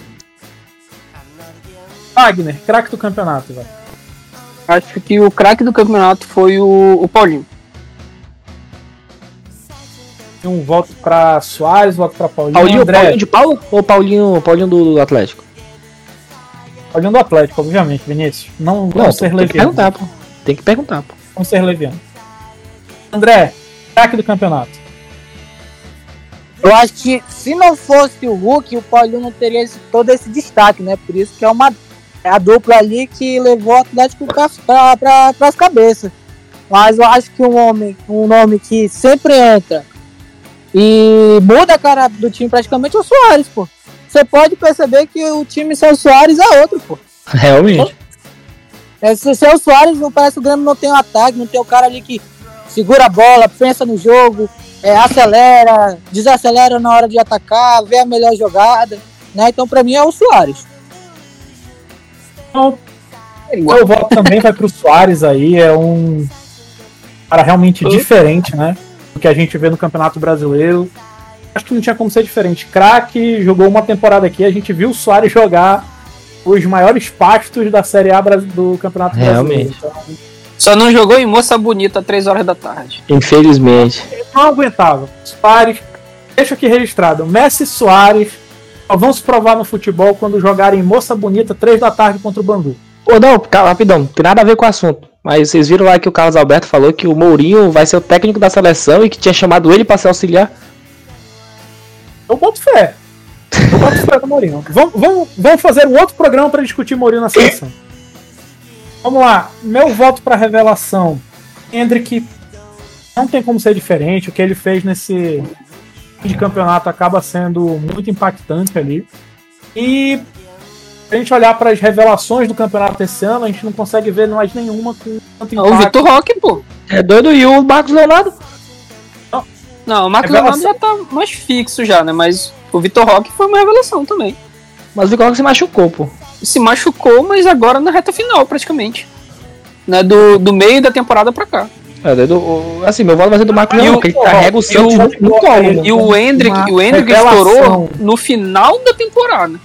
Wagner, craque do campeonato, velho. Acho que o craque do campeonato foi o Paulinho. Um voto pra Soares, voto pra Paulinho. Paulinho de Paulo ou Paulinho do Atlético? Paulinho do Atlético, obviamente, Vinícius. Não ser leviano. Tem que perguntar, pô. Não ser leviano. André, craque do campeonato. Eu acho que se não fosse o Hulk, o Paulinho não teria todo esse destaque, né? Por isso que é a dupla ali que levou o Atlético para as cabeças. Mas eu acho que um nome que sempre entra e muda a cara do time praticamente é o Soares, pô. Você pode perceber que o time sem o Soares é outro, pô. Realmente. Se o Soares, não parece que o Grêmio não tem um ataque, não tem o cara ali que segura a bola, pensa no jogo, acelera, desacelera na hora de atacar, vê a melhor jogada, né? Então pra mim é o Soares. Então, eu voto também vai pro Soares aí, é um cara realmente diferente, né? do que a gente vê no Campeonato Brasileiro. Acho que não tinha como ser diferente. Craque, jogou uma temporada aqui, a gente viu o Soares jogar os maiores pastos da Série A do Campeonato Brasileiro. Então, só não jogou em Moça Bonita 3 horas da tarde. Infelizmente. Ele não aguentava. Soares, deixa aqui registrado. Messi e Soares só vão se provar no futebol quando jogarem Moça Bonita 3 da tarde contra o Bangu. Ô, não, rapidão, não tem nada a ver com o assunto. Mas vocês viram lá que o Carlos Alberto falou que o Mourinho vai ser o técnico da seleção e que tinha chamado ele pra se auxiliar. Eu boto fé. Eu boto fé do Mourinho. Vamos fazer um outro programa pra discutir Mourinho na seleção. Vamos lá. Meu voto pra revelação. Hendrick não tem como ser diferente. O que ele fez nesse de campeonato acaba sendo muito impactante ali. E se a gente olhar para as revelações do campeonato esse ano, a gente não consegue ver mais nenhuma com tanto impacto. O Vitor Roque, pô. É doido, e o Marcos Leonardo? Não, o Marcos Leonardo já tá mais fixo já, né? Mas o Vitor Roque foi uma revelação também. Mas o Vitor Roque se machucou, pô. Se machucou, mas agora na reta final, praticamente. Né? Do meio da temporada pra cá. Assim, meu voto vai ser do Marcos Leonardo, porque ele carrega o Santos no colo. E o Hendrick estourou no final da temporada.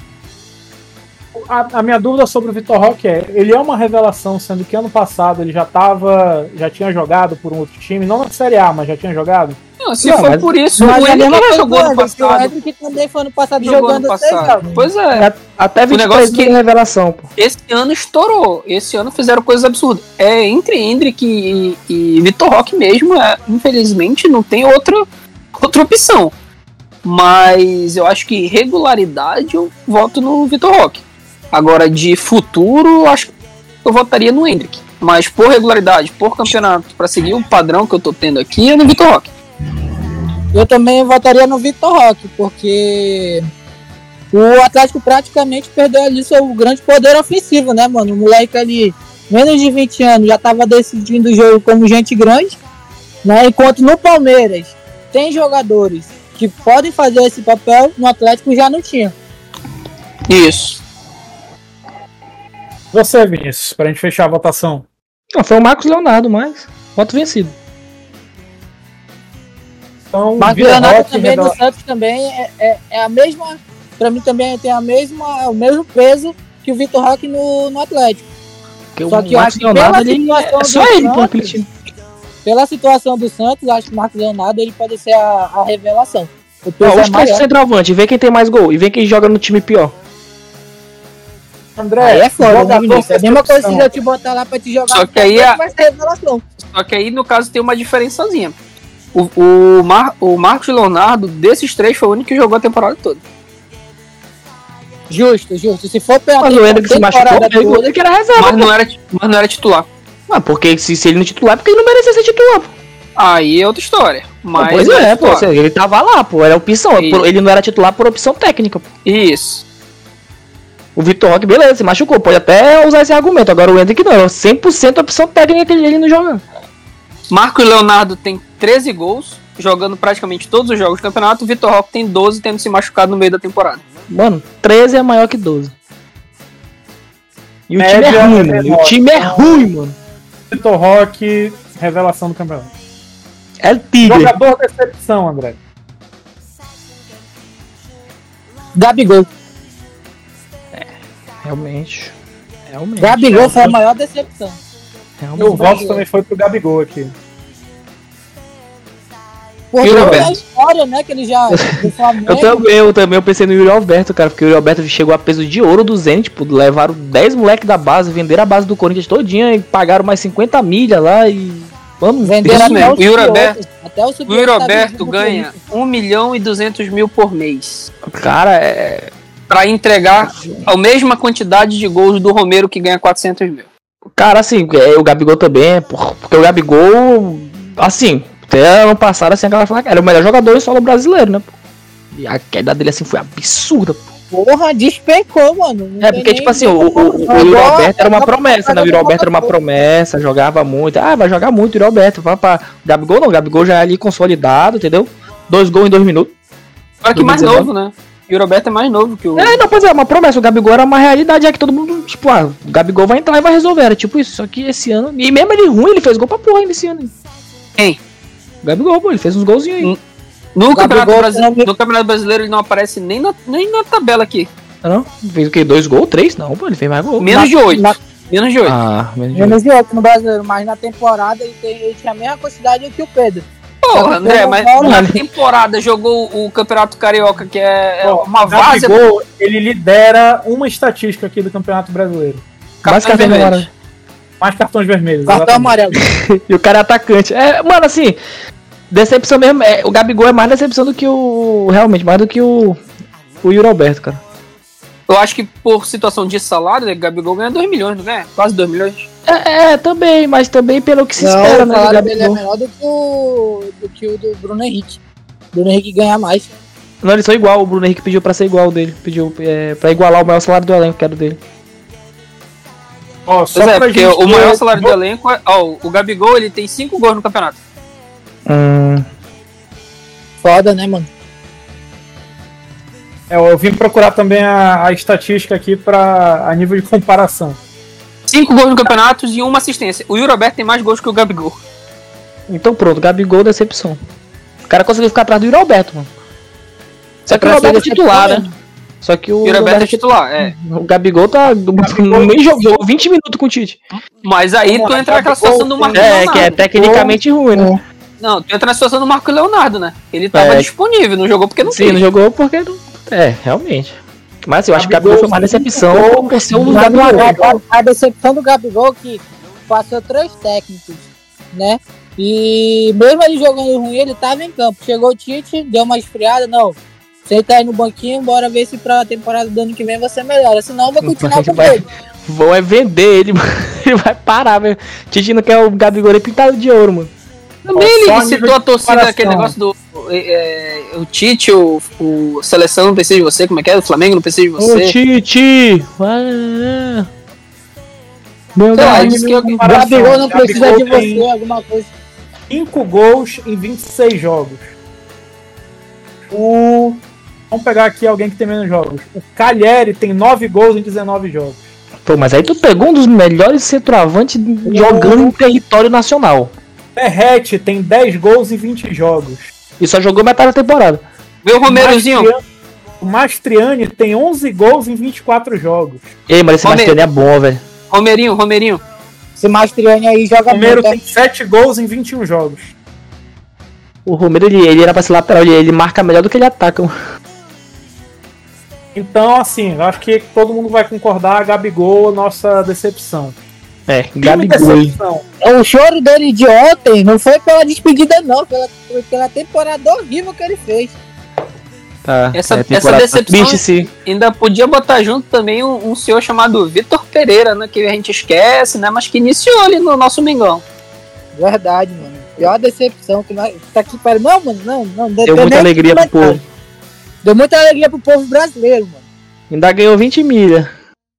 A minha dúvida sobre o Vitor Roque ele é uma revelação, sendo que ano passado ele já tinha jogado por um outro time, não na Série A, mas já tinha jogado? Não, se for por isso, o Hendrick já jogou ano passado. O Hendrick também foi ano passado jogando passado. Pois é. Até 23 que revelação, pô. Esse ano estourou. Esse ano fizeram coisas absurdas. Entre Hendrick e Vitor Roque mesmo, infelizmente não tem outra opção. Mas eu acho que regularidade eu voto no Vitor Roque. Agora, de futuro, acho que eu votaria no Hendrick. Mas por regularidade, por campeonato, para seguir o padrão que eu tô tendo aqui, é no Vitor Roque. Eu também votaria no Vitor Roque, porque o Atlético praticamente perdeu ali seu grande poder ofensivo, né, mano? O moleque ali, menos de 20 anos, já tava decidindo o jogo como gente grande, né? Enquanto no Palmeiras tem jogadores que podem fazer esse papel, no Atlético já não tinha. Isso. Você, Vinícius, pra gente fechar a votação. Não, foi o Marcos Leonardo, mas voto vencido. Então, Marcos Leonardo também do Santos também é a mesma. Pra mim também tem o mesmo peso que o Vitor Roque no Atlético. Só que eu acho que pela situação só ele, Santos, pela situação do Santos, acho que o Marcos Leonardo ele pode ser a revelação. Os três centroavante, vê quem tem mais gol e vê quem joga no time pior. André, aí é foda, né, Vinícius? É a mesma coisa se eu te botar lá pra te jogar. Só que aí vai ser revelação. Só que aí, no caso, tem uma diferençazinha. O Marcos Leonardo, desses três, foi o único que jogou a temporada toda. Justo. Se for pela mas o Hendrick se machucou, ele que era reserva. Mas não era titular. Ah, porque se ele não titular, é porque ele não merecia ser titular, pô. Aí é outra história. Mas pois é, pô. Ele tava lá, pô. Era opção. Ele não era titular por opção técnica, pô. Isso. O Vitor Roque, beleza, se machucou. Pode até usar esse argumento. Agora o Hendrick não. Era 100% opção técnica que ele não joga. Marcos Leonardo tem 13 gols, jogando praticamente todos os jogos do campeonato. O Vitor Roque tem 12, tendo se machucado no meio da temporada. Mano, 13 é maior que 12. E o time é ruim, mano. O time é ruim, mano. Vitor Roque, revelação do campeonato. É o tigre. Jogador decepção, André. Gabigol. Realmente. Gabigol foi a maior decepção. Meu voto também foi pro Gabigol aqui. Porque a história, né, que ele já... eu também pensei no Yuri Alberto, cara, porque o Yuri Alberto chegou a peso de ouro do Zenit, tipo, levaram 10 moleques da base, venderam a base do Corinthians todinha e pagaram mais 50 milhas lá e... Vamos, venderam até o Yuri Alberto ganha 1.200.000 por mês. Cara, pra entregar a mesma quantidade de gols do Romero, que ganha 400.000. Cara, assim, o Gabigol também, porque o Gabigol, assim, até ano passado, assim, aquela fala, era o melhor jogador em solo brasileiro, né? E a queda dele, assim, foi absurda, pô. Porra, despencou, mano. Porque, tipo assim, o Yuri Alberto era uma promessa, né? O Yuri Alberto era uma promessa, jogava muito. Ah, vai jogar muito o Yuri Alberto. O Gabigol não, o Gabigol já é ali consolidado, entendeu? 2 gols em 2 minutos. Agora que mais novo, né? O Yuri Alberto é mais novo que o... não, pois é, uma promessa. O Gabigol era uma realidade, é que todo mundo, tipo, o Gabigol vai entrar e vai resolver. Era tipo isso, só que esse ano... E mesmo ele ruim, ele fez gol pra porra nesse ano. Quem? Gabigol, pô, ele fez uns golzinhos aí. No Gabigol, Campeonato Brasileiro ele não aparece nem na tabela aqui. Não? Fez o quê? 2 gols? 3? Não, pô, ele fez mais gol. Menos de 8. Menos de 8. Ah, menos de 8. Menos de 8 no Brasileiro, mas na temporada ele tinha a mesma quantidade que o Pedro. Porra, André, mas na temporada jogou o Campeonato Carioca, que é uma várzea. O Gabigol, ele lidera uma estatística aqui do Campeonato Brasileiro. Mais cartões vermelhos. Mais cartões vermelhos. Cartão amarelo. E o cara é atacante. Mano, assim, decepção mesmo. O Gabigol é mais decepção do que realmente, mais do que o Yuri Alberto, cara. Eu acho que por situação de salário, o Gabigol ganha 2 milhões, não ganha? Quase 2 milhões. Também, mas também pelo que se espera, né? O salário dele é menor do que o do Bruno Henrique. O Bruno Henrique ganha mais. Não, eles são igual. O Bruno Henrique pediu pra ser igual ao dele. Pediu pra igualar o maior salário do elenco, que era o dele. Só porque o maior salário do elenco é... o Gabigol, ele tem 5 gols no campeonato. Foda, né, mano? Eu vim procurar também a estatística aqui a nível de comparação. 5 gols no campeonato e 1 assistência. O Yuri Alberto tem mais gols que o Gabigol. Então pronto, Gabigol decepção. O cara conseguiu ficar atrás do Yuri Alberto, mano. Só que o Yuri Alberto é titular, né? Só que o Yuri Alberto é titular, O Gabigol nem jogou 20 minutos com o Tite. Mas aí tu entra naquela situação do Marco Leonardo. Que é tecnicamente ruim, né? Não, tu entra na situação do Marco Leonardo, né? Ele tava disponível, não jogou porque não quis. Sim, não jogou porque não... realmente. Mas assim, eu acho que o Gabigol foi uma decepção por ser um Gabigol. A decepção do Gabigol que passou 3 técnicos, né? E mesmo ele jogando ruim, ele tava em campo. Chegou o Tite, deu uma esfriada, não. Senta aí no banquinho, bora ver se pra temporada do ano que vem você melhora. Senão vai continuar com ele. Vão vender ele, mano. Ele vai parar, velho. Tite não quer o Gabigol nem pintado de ouro, mano. Também ele citou a torcida, aquele negócio do o Tite, o seleção não precisa de você, como é que é? O Flamengo não precisa de você. Ô Tite! Meu Deus, o Gabigol não precisa de você, alguma coisa. 5 gols em 26 jogos. Vamos pegar aqui alguém que tem menos jogos. O Calheri tem 9 gols em 19 jogos. Pô, mas aí tu pegou um dos melhores centroavantes jogando em território nacional. Ferretti tem 10 gols em 20 jogos. E só jogou metade da temporada. Meu Romeirozinho. O Mastriani tem 11 gols em 24 jogos. Ei, mas esse Mastriani é bom, velho. Romeirinho. Esse Mastriani aí joga Romero muito. Tem 7 gols em 21 jogos. O Romero, ele era pra ser lateral, ele marca melhor do que ele ataca. Então, assim, eu acho que todo mundo vai concordar, Gabigol, nossa decepção. Gabigol. O choro dele de ontem não foi pela despedida, não, foi pela temporada horrível que ele fez. Tá, essa decepção ainda podia botar junto também um senhor chamado Vitor Pereira, né, que a gente esquece, né, mas que iniciou ali no nosso Mengão. Verdade, mano. Pior decepção que tá aqui para não, mano, não. Deu muita alegria pro povo. Deu muita alegria pro povo brasileiro, mano. Ainda ganhou 20 milha.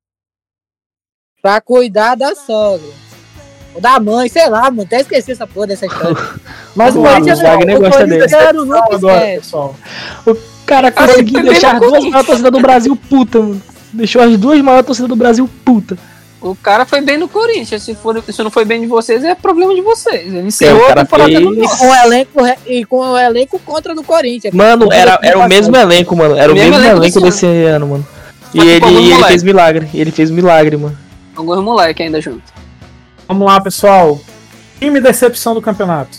Pra cuidar da sogra. Ou da mãe, sei lá, mano. Até esqueci essa porra dessa história. Mas o Corinthians gosta dele. Pessoal. O cara conseguiu deixar as 2 maiores torcidas do Brasil puta, mano. Deixou as 2 maiores torcidas do Brasil puta. O cara foi bem no Corinthians. Se não foi bem de vocês, é problema de vocês. Ele encerrou a temporada do com o elenco contra do Corinthians. Mano, era o mesmo elenco, mano. Era o mesmo elenco desse ano, mano. E ele fez milagre. Ele fez milagre, mano. Alguns moleques ainda junto. Vamos lá, pessoal. Time decepção do campeonato.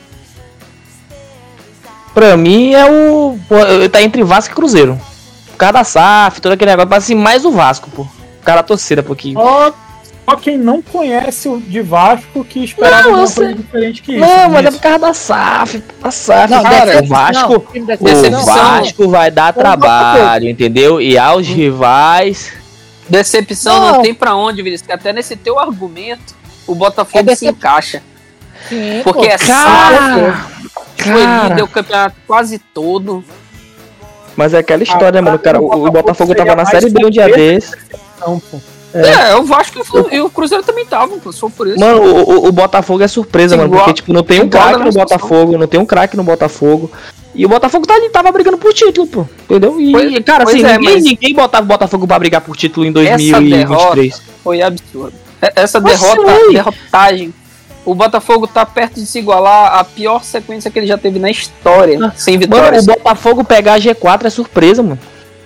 Pra mim tá entre Vasco e Cruzeiro. Por causa da SAF, todo aquele negócio. Mas assim, mais o Vasco, pô. O cara torcida, pouquinho. Só quem não conhece o de Vasco que esperava uma coisa diferente que isso. Não, mas é por causa da SAF. A SAF, não, cara, o Vasco vai dar trabalho, entendeu? E aos rivais. Decepção não tem pra onde, Vinícius. Até nesse teu argumento, o Botafogo se encaixa. Sim, porque é SAF. Foi líder o campeonato quase todo. Mas é aquela história, mano. Cara, o Botafogo tava na Série B um dia desse. O Vasco e o Cruzeiro também estavam, só por isso. Mano, o Botafogo é surpresa, mano. Porque, tipo, não tem um craque no Botafogo. Não tem um craque no Botafogo. E o Botafogo tava brigando por título, pô. Entendeu? E, cara, assim, ninguém botava o Botafogo pra brigar por título em 2023. Essa derrota foi absurda. Essa derrotagem O Botafogo tá perto de se igualar à pior sequência que ele já teve na história, sem vitórias. Mano, o Botafogo pegar a G4 é surpresa, mano.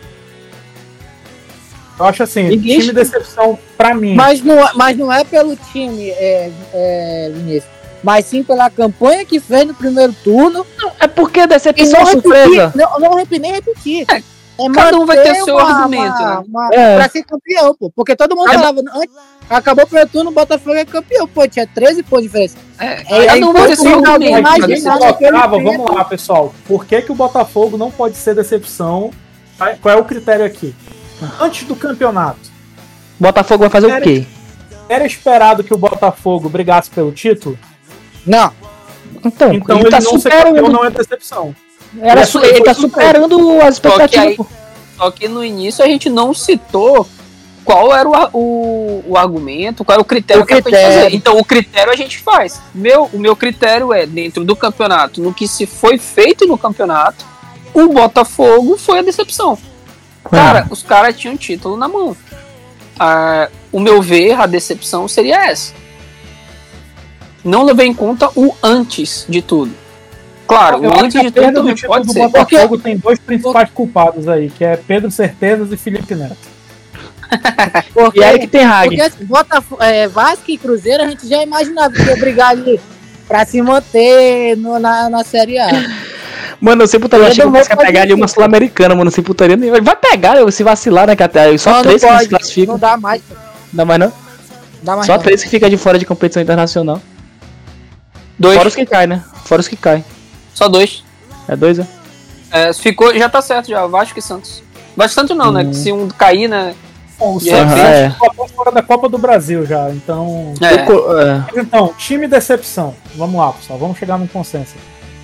Eu acho assim, time decepção pra mim. Mas não é pelo time, Vinícius. Mas sim pela campanha que fez no primeiro turno. É porque decepção é surpresa. Não nem repetir. Cada um vai ter seu argumento, né? Pra ser campeão, pô. Porque todo mundo falava, acabou o primeiro turno, o Botafogo é campeão. Pô, tinha 13 pontos de diferença. Cada um vai ter seu argumento. Vamos lá, pessoal. Por que o Botafogo não pode ser decepção? Qual é o critério aqui? Antes do campeonato, Botafogo vai fazer o quê? Era esperado que o Botafogo brigasse pelo título? Não. Então ele tá não ser campeão não é decepção. Ele tá superando as expectativas. Só que no início a gente não citou qual era o argumento, qual era o critério que a gente fazer. Então o critério a gente faz. O meu critério é, dentro do campeonato, no que se foi feito no campeonato, o Botafogo foi a decepção. Cara, os caras tinham título na mão. O meu ver, a decepção seria essa. Não levei em conta o antes de tudo. Claro, o antes de tudo também pode ser. O Botafogo tem dois principais culpados aí, que é Pedro Certezas e Felipe Neto. E aí que tem Hag. Porque assim, Vasco e Cruzeiro a gente já imaginava que ia brigar ali pra se manter na Série A. Mano, eu sempre putaria, achei que você ia pegar ali uma Sul-Americana, mano, sem putaria nenhuma. Ele vai pegar, se vacilar, né, que até só 3 que se classificam. Não dá mais. Não dá mais não? Só 3 que fica de fora de competição internacional. 2. Fora os que caem, né? Fora os que caem. Só 2. É 2, né? Ficou, já tá certo já, Vasco e Santos. Vasco e Santos não, né? Que se um cair, né? Bom, o Santos ficou fora da Copa do Brasil já, então... Então, time decepção. Vamos lá, pessoal, vamos chegar num consenso.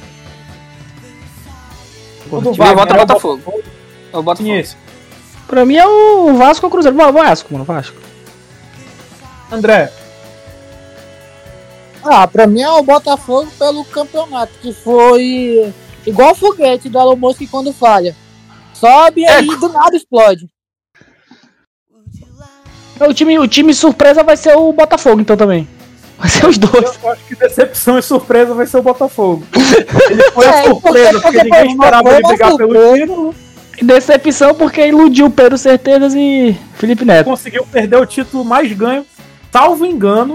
Tudo vai, vota Botafogo. Eu boto isso. Pra mim é o Vasco ou o Cruzeiro. Vasco, mano, Vasco. André. Pra mim é o Botafogo pelo campeonato, que foi igual o foguete do Elon Musk quando falha. Sobe aí e do nada explode. O time surpresa vai ser o Botafogo, então também. Vai ser os dois. Eu acho que decepção e surpresa vai ser o Botafogo. Ele foi a surpresa, porque ninguém esperava ele brigar pelo título. E decepção porque iludiu Pedro Certezas e Felipe Neto. Conseguiu perder o título mais ganho, salvo engano,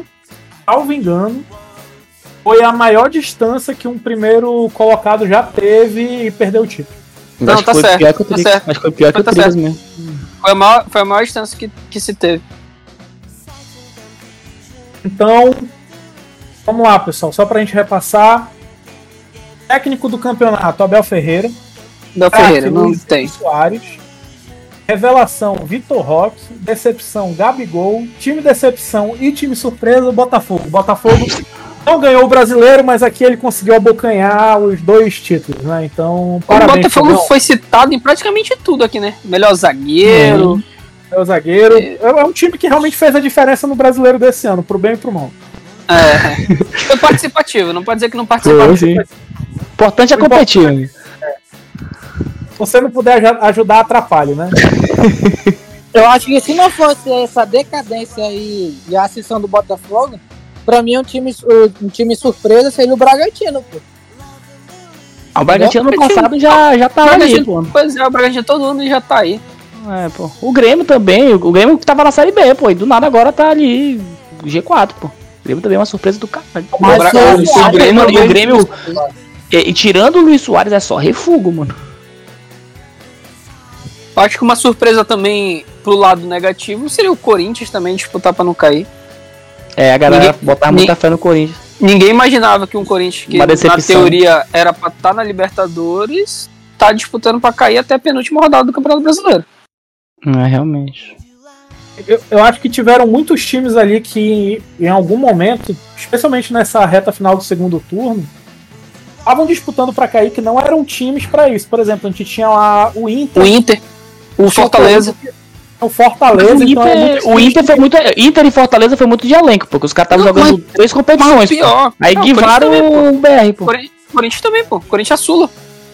foi a maior distância que um primeiro colocado já teve e perdeu o título. Não, tá certo. Acho que foi pior que o Tricas mesmo. Foi a maior distância que se teve. Então, vamos lá, pessoal. Só pra gente repassar. Técnico do campeonato, Abel Ferreira. Não tem. Soares. Revelação, Vitor Roque. Decepção, Gabigol. Time decepção e time surpresa, Botafogo. Botafogo não ganhou o brasileiro, mas aqui ele conseguiu abocanhar os 2 títulos, né? Então, parabéns. O Botafogo foi citado em praticamente tudo aqui, né? Melhor zagueiro. É um time que realmente fez a diferença no brasileiro desse ano, pro bem e pro mal. Foi participativo, não pode dizer que não participou. Importante é competir. Se você não puder ajudar, atrapalhe, né? Eu acho que se não fosse essa decadência aí de ascensão do Botafogo, pra mim um time surpresa seria o Bragantino, pô. O Bragantino no passado já tá ali, pô. Pois é, o Bragantino todo ano já tá aí. Pô. O Grêmio também, o Grêmio que tava na Série B, pô, e do nada agora tá ali, G4, pô. O Grêmio também é uma surpresa do caralho. O Grêmio, e tirando o Luiz Soares, é só refugo, mano. Acho que uma surpresa também pro lado negativo seria o Corinthians também disputar pra não cair. A galera botava muita fé no Corinthians. Ninguém imaginava que um Corinthians que na teoria era pra estar na Libertadores tá disputando pra cair até a penúltima rodada do Campeonato Brasileiro. Realmente. Eu acho que tiveram muitos times ali que em algum momento, especialmente nessa reta final do segundo turno, estavam disputando pra cair, que não eram times pra isso. Por exemplo, a gente tinha lá o Inter. O Fortaleza. O Fortaleza, Inter foi muito. Inter e Fortaleza foi muito de elenco, porque os caras estavam jogando 3 competições. Pior. Aí guivaram o BR, pô. Corinthians também, pô. Corinthians Sula.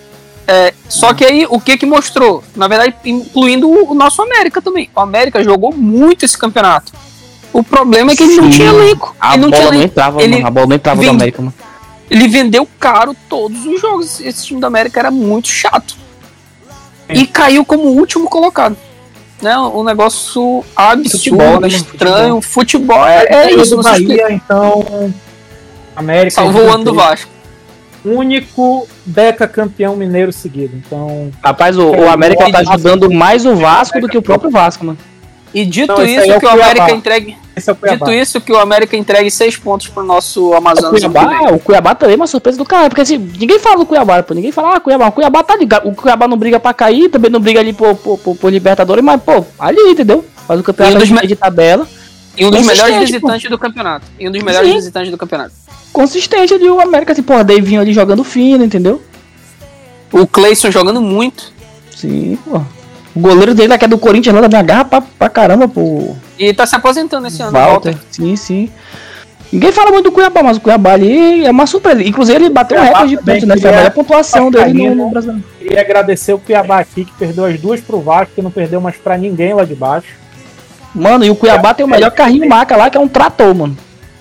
Só que aí, o que mostrou? Na verdade, incluindo o nosso América também. O América jogou muito esse campeonato. O problema é que ele não tinha elenco. A Ele não tinha bola não elenco. entrava, Ele mano. A bola não entrava do vende- América, mano. Ele vendeu caro todos os jogos. Esse time da América era muito chato. E caiu como o último colocado. Né? Um negócio absurdo, Futebol, né, estranho. Futebol é isso. do Não se explica. Bahia, então. América. Salvou o ano do Vasco. Único decacampeão mineiro seguido. Então. Rapaz, o América tá ajudando mais o Vasco do que o próprio Vasco, mano. E dito Não, esse aí isso, é o que o Cuiabá. América entregue. Esse é o Cuiabá. Dito isso, que o América entregue 6 pontos pro nosso O Amazonas. ano que vem. Cuiabá também é uma surpresa do caralho, porque assim, ninguém fala do Cuiabá, pô, ninguém fala, Cuiabá, o Cuiabá tá ligado, o Cuiabá não briga pra cair, também não briga ali por Libertadores, mas, pô, ali, entendeu? Faz o campeonato E um dos de tabela, E um dos Consistente, melhores pô. visitantes do campeonato. E um dos melhores Sim. visitantes do campeonato. consistente ali, o América, assim, pô, Davinho ali jogando fino, entendeu? O Cleison jogando muito. Sim, pô. O goleiro dele, que é do Corinthians, lá, me agarra pra caramba, pô. E tá se aposentando esse ano. Walter, sim. Ninguém fala muito do Cuiabá, mas o Cuiabá ali é uma surpresa. Inclusive, ele bateu um Cuiabá recorde de também pontos, né? Foi a queria- melhor pontuação tá dele caindo. no Brasileiro. Queria agradecer o Cuiabá aqui, que perdeu as duas pro Vasco, que não perdeu mais pra ninguém lá de baixo. Mano, e o Cuiabá tem o melhor carrinho maca lá, que é um trator, mano.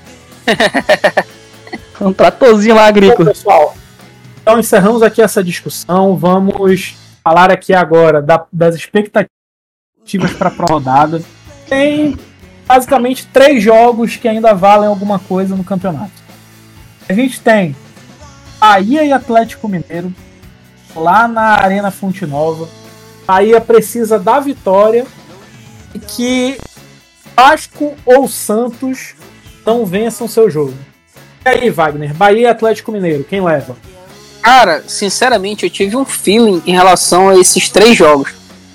Um tratorzinho lá Bom, agrícola. pessoal, então encerramos aqui essa discussão. Vamos falar aqui agora das expectativas para a rodada. Tem basicamente 3 jogos que ainda valem alguma coisa no campeonato. A gente tem Bahia e Atlético Mineiro lá na Arena Fonte Nova. Bahia precisa da vitória e que Vasco ou Santos não vençam seu jogo. E aí, Wagner, Bahia e Atlético Mineiro, quem leva? Cara, sinceramente, eu tive um feeling em relação a esses 3 jogos.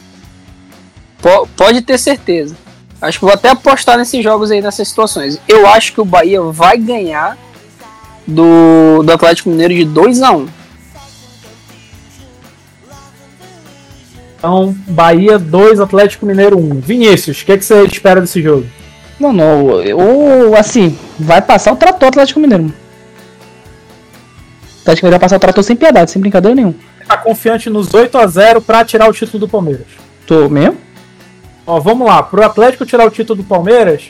Pode ter certeza. Acho que vou até apostar nesses jogos aí, nessas situações. Eu acho que o Bahia vai ganhar do Atlético Mineiro de 2-1. Então, Bahia 2, Atlético Mineiro 1. Vinícius, o que você espera desse jogo? Não, assim, vai passar o trator Atlético Mineiro. O Atlético Mineiro vai passar o trator sem piedade, sem brincadeira nenhuma. Tá confiante nos 8-0 para tirar o título do Palmeiras? Tô mesmo? Ó, vamos lá. Pro Atlético tirar o título do Palmeiras,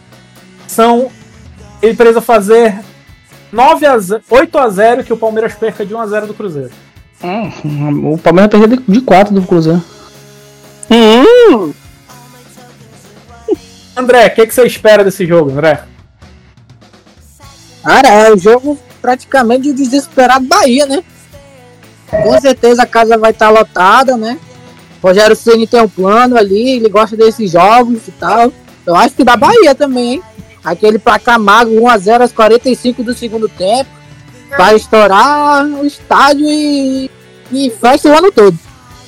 ele precisa fazer 8-0 que o Palmeiras perca de 1-0 do Cruzeiro. O Palmeiras vai perder de 4 do Cruzeiro. André, o que você espera desse jogo, André? Cara, é o jogo praticamente de desesperado Bahia, né? Com certeza a casa vai estar lotada, né? Rogério Ceni tem um plano ali, ele gosta desses jogos e tal. Eu acho que dá Bahia também, hein? Aquele placar magro 1-0 aos 45 do segundo tempo. Vai estourar o estádio e fecha o ano todo.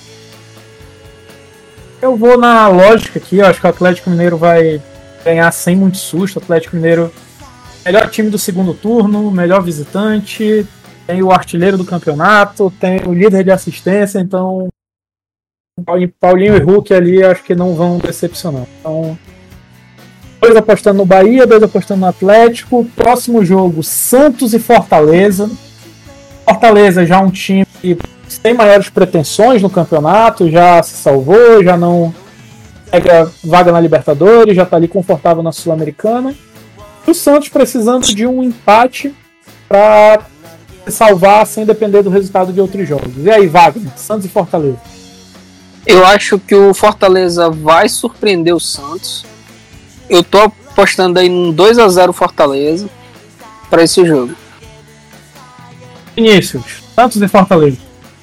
Eu vou na lógica aqui, eu acho que o Atlético Mineiro vai ganhar sem muito susto. O Atlético Mineiro, melhor time do segundo turno, melhor visitante, tem o artilheiro do campeonato, tem o líder de assistência, então Paulinho e Hulk ali acho que não vão decepcionar. Então, 2 apostando no Bahia, 2 apostando no Atlético. Próximo jogo, Santos e Fortaleza. Fortaleza já um time sem maiores pretensões no campeonato, já se salvou, já não pega vaga na Libertadores, já está ali confortável na Sul-Americana. E o Santos precisando de um empate para se salvar sem depender do resultado de outros jogos. E aí, Wagner, Santos e Fortaleza? Eu acho que o Fortaleza vai surpreender o Santos. Eu tô apostando aí num 2-0 Fortaleza para esse jogo. Vinícius, Santos e Fortaleza.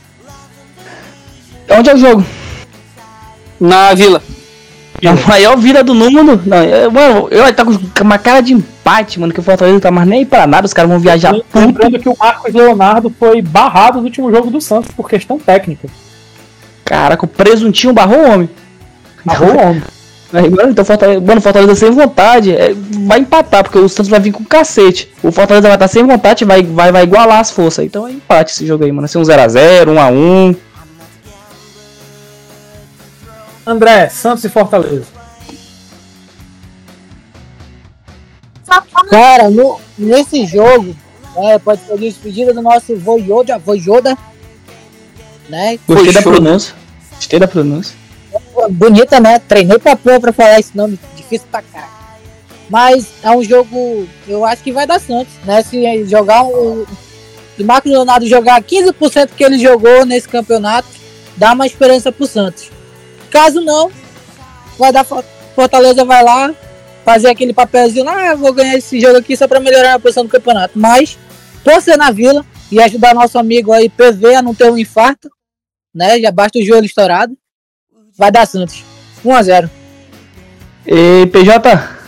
Onde é o jogo? Na Vila. A maior vila do mundo. Não, mano, eu tá com uma cara de empate, mano, que o Fortaleza não tá mais nem aí pra nada, os caras vão viajar puto. Lembrando que o Marcos Leonardo foi barrado no último jogo do Santos por questão técnica. Caraca, o presuntinho barrou o homem. Barrou o homem. Então Fortaleza sem vontade vai empatar, porque o Santos vai vir com cacete. O Fortaleza vai estar sem vontade, vai igualar as forças. Então é empate esse jogo aí, mano. Vai ser um 0-0, 1-1. André, Santos e Fortaleza. Cara, nesse jogo, pode ser a despedida do nosso Voivoda, né? Gostei da show. pronúncia. Gostei da pronúncia. Bonita, né? Treinei pra falar esse nome difícil pra caralho. Mas é um jogo, eu acho que vai dar Santos, né? Se jogar se o Marcos Leonardo jogar 15% que ele jogou nesse campeonato, dá uma esperança pro Santos. Caso não, vai dar Fortaleza vai lá fazer aquele papelzinho, vou ganhar esse jogo aqui só pra melhorar a posição do campeonato. Mas torcer na Vila e ajudar nosso amigo aí PV a não ter um infarto, né? Já basta o joelho estourado. Vai dar Santos. 1-0. E PJ?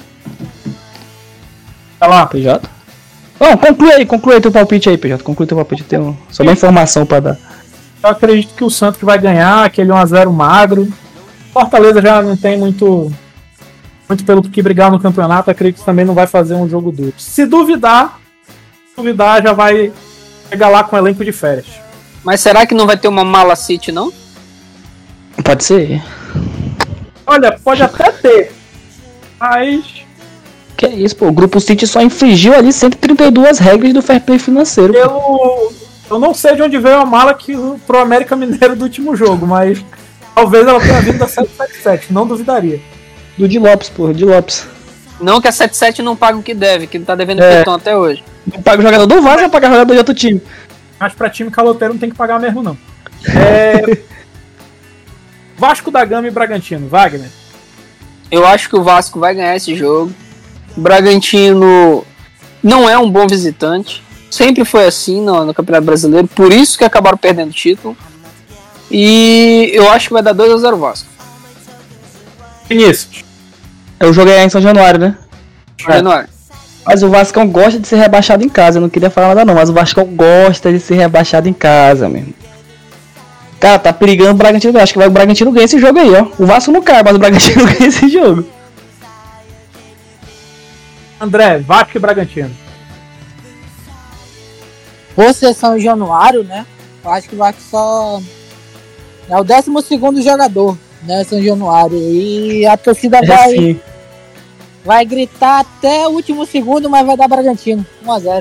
Tá lá. PJ? Bom, conclui aí teu palpite aí, PJ. Conclui teu palpite. Tem só uma informação pra dar. Eu acredito que o Santos vai ganhar, aquele 1-0 magro. Fortaleza já não tem muito pelo que brigar no campeonato, acredito que também não vai fazer um jogo duro. Se duvidar já vai chegar lá com o elenco de férias. Mas será que não vai ter uma mala City, não? Pode ser. Olha, pode até ter, mas... Que é isso, pô. O Grupo City só infringiu ali 132 regras do fair play financeiro. Eu não sei de onde veio a mala pro América Mineiro do último jogo, mas talvez ela tenha vindo da 777, não duvidaria. Do Di Lopes, pô, Di Lopes. Não que a 77 não paga o que deve, que ele tá devendo cartão até hoje. Não paga o jogador do Vasco, vai pagar o jogador de outro time. Mas pra time caloteiro não tem que pagar mesmo, não. Vasco da Gama e Bragantino, Wagner. Eu acho que o Vasco vai ganhar esse jogo. O Bragantino não é um bom visitante. Sempre foi assim no Campeonato Brasileiro. Por isso que acabaram perdendo o título. E eu acho que vai dar 2-0 Vasco. Vinícius. O jogo é em São Januário, né? Januário. Mas o Vascão gosta de ser rebaixado em casa. Eu não queria falar nada não, mas o Vascão gosta de ser rebaixado em casa, mesmo. Cara, tá perigando o Bragantino. Eu acho que o Bragantino ganha esse jogo aí, ó. O Vasco não cai, mas o Bragantino ganha esse jogo. André, Vasco e Bragantino. Você São Januário, né? Eu acho que o Vasco só é o 12º jogador, né? São Januário. E a torcida vai gritar até o último segundo, mas vai dar Bragantino. 1-0.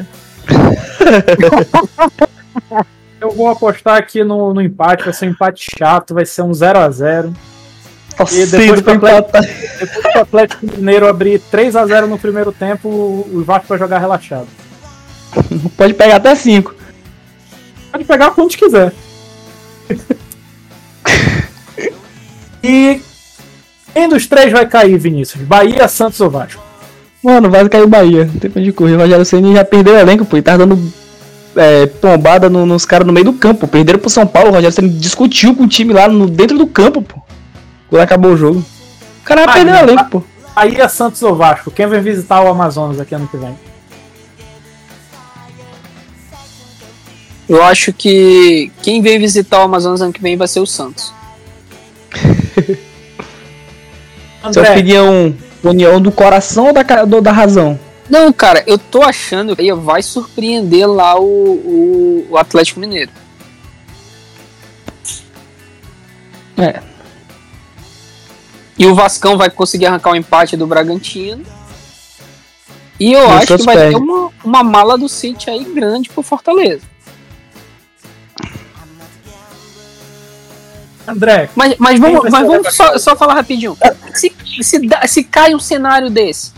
Eu vou apostar aqui no empate, vai ser um empate chato, vai ser um 0-0. E depois que o Atlético Mineiro abrir 3-0 no primeiro tempo, o Vasco vai jogar relaxado. Pode pegar até 5. Pode pegar quantos quiser. E quem dos três vai cair, Vinícius? Bahia, Santos ou Vasco? Mano, vai cair o Bahia. Não tem pra onde correr. O Rogério Ceni já perdeu o elenco, pô. Ele tá dando pombada nos caras no meio do campo. Perderam pro São Paulo. O Rogério Ceni discutiu com o time lá dentro do campo, pô. Quando acabou o jogo. O cara vai perder o elenco, pô. Bahia, Santos ou Vasco? Quem vai visitar o Amazonas aqui ano que vem? Eu acho que quem vem visitar o Amazonas ano que vem vai ser o Santos. Sua opinião do coração ou da razão? Não, cara, eu tô achando que vai surpreender lá o Atlético Mineiro. E o Vascão vai conseguir arrancar o empate do Bragantino. E eu acho que vai ter uma mala do City aí grande pro Fortaleza. André, mas vamos só falar rapidinho. Se cai um cenário desse,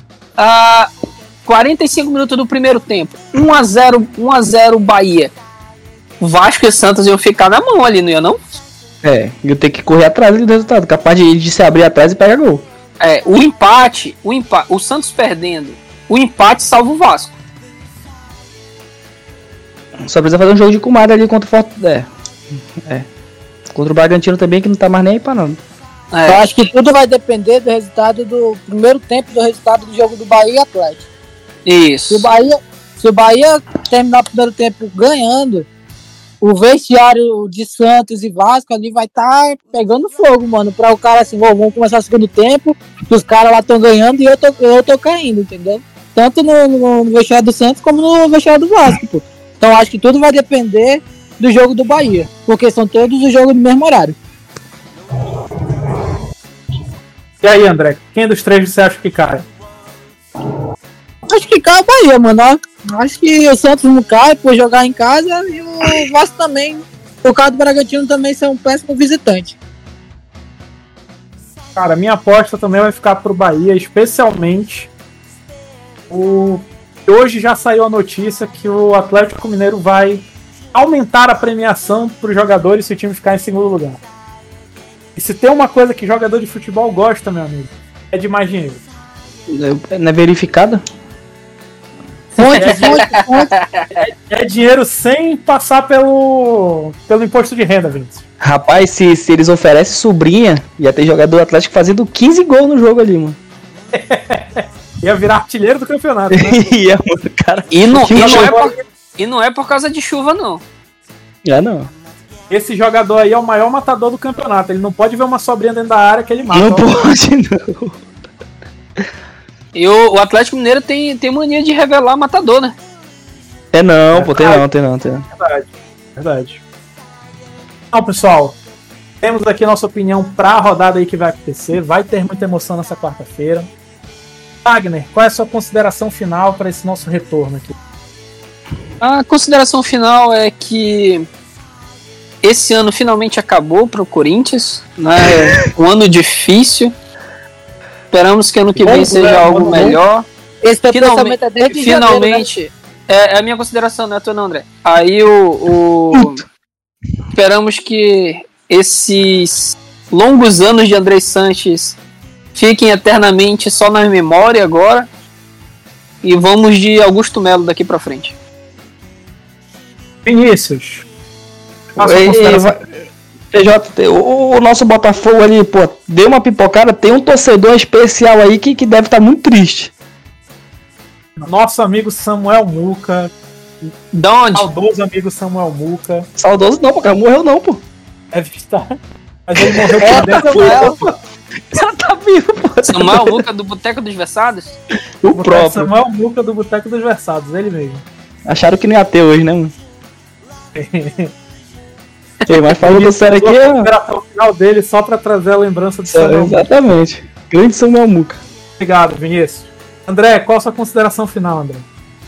45 minutos do primeiro tempo, 1-0 Bahia, Vasco e Santos iam ficar na mão ali, não ia não? Eu tenho que correr atrás do resultado, capaz de se abrir atrás e pegar gol. O empate, o Santos perdendo, o empate salva o Vasco. Só precisa fazer um jogo de comadre ali contra o Fortaleza. Contra o Bragantino também, que não tá mais nem aí pra nada. Eu acho que tudo vai depender do resultado do primeiro tempo, do resultado do jogo do Bahia e Atlético. Isso. Se o Bahia terminar o primeiro tempo ganhando, o vestiário de Santos e Vasco ali vai estar pegando fogo, mano. Pra o cara assim, vamos começar o segundo tempo, os caras lá estão ganhando e eu tô caindo, entendeu? Tanto no vestiário do Santos como no vestiário do Vasco, pô. Então acho que tudo vai depender do jogo do Bahia, porque são todos os jogos do mesmo horário. E aí, André, quem dos três você acha que cai? Acho que cai o Bahia, mano. Acho que o Santos não cai por jogar em casa e o Vasco também, por causa do Bragantino também ser um péssimo visitante. Cara, minha aposta também vai ficar pro Bahia, especialmente Hoje já saiu a notícia que o Atlético Mineiro vai aumentar a premiação para os jogadores se o time ficar em segundo lugar. E se tem uma coisa que jogador de futebol gosta, meu amigo, é de mais dinheiro. Não é verificada? É dinheiro sem passar pelo imposto de renda, Vinícius. Rapaz, se eles oferecem sobrinha, ia ter jogador Atlético fazendo 15 gols no jogo ali, mano. Ia virar artilheiro do campeonato, né? Ia, mano, cara. E não é por causa de chuva, não. Não. Esse jogador aí é o maior matador do campeonato. Ele não pode ver uma sobrinha dentro da área que ele mata. Não pode, não. E o Atlético Mineiro tem mania de revelar matador, né? Tem não. Verdade. Então, pessoal, temos aqui a nossa opinião para a rodada aí que vai acontecer. Vai ter muita emoção nessa quarta-feira. Wagner, qual é a sua consideração final para esse nosso retorno aqui? A consideração final é que esse ano finalmente acabou para o Corinthians, né? Um ano difícil. Esperamos que ano que vem seja algo melhor. Esse teu pensamento é desde finalmente, janeiro, né? É a minha consideração, não é a tua não, André. Aí esperamos que esses longos anos de André Sanches fiquem eternamente só na memória agora. E vamos de Augusto Melo daqui pra frente. Vinícius. TJ, o nosso Botafogo ali, pô, deu uma pipocada. Tem um torcedor especial aí que deve estar muito triste. Nosso amigo Samuel Muca. Da onde? Saudoso amigo Samuel Muca. Saudoso não, porque morreu não, pô. Deve estar. Mas ele morreu por dentro. Pô. Ela tá vivo, pô. Samuel Muca do Boteco dos Versados? O próprio. Samuel Muca do Boteco dos Versados, ele mesmo. Acharam que não ia ter hoje, né, mano? Mas falando sério aqui, o final dele só pra trazer a lembrança do Samuel Muca. Exatamente. Grande Samuel Muca. Obrigado, Vinícius. André, qual a sua consideração final, André?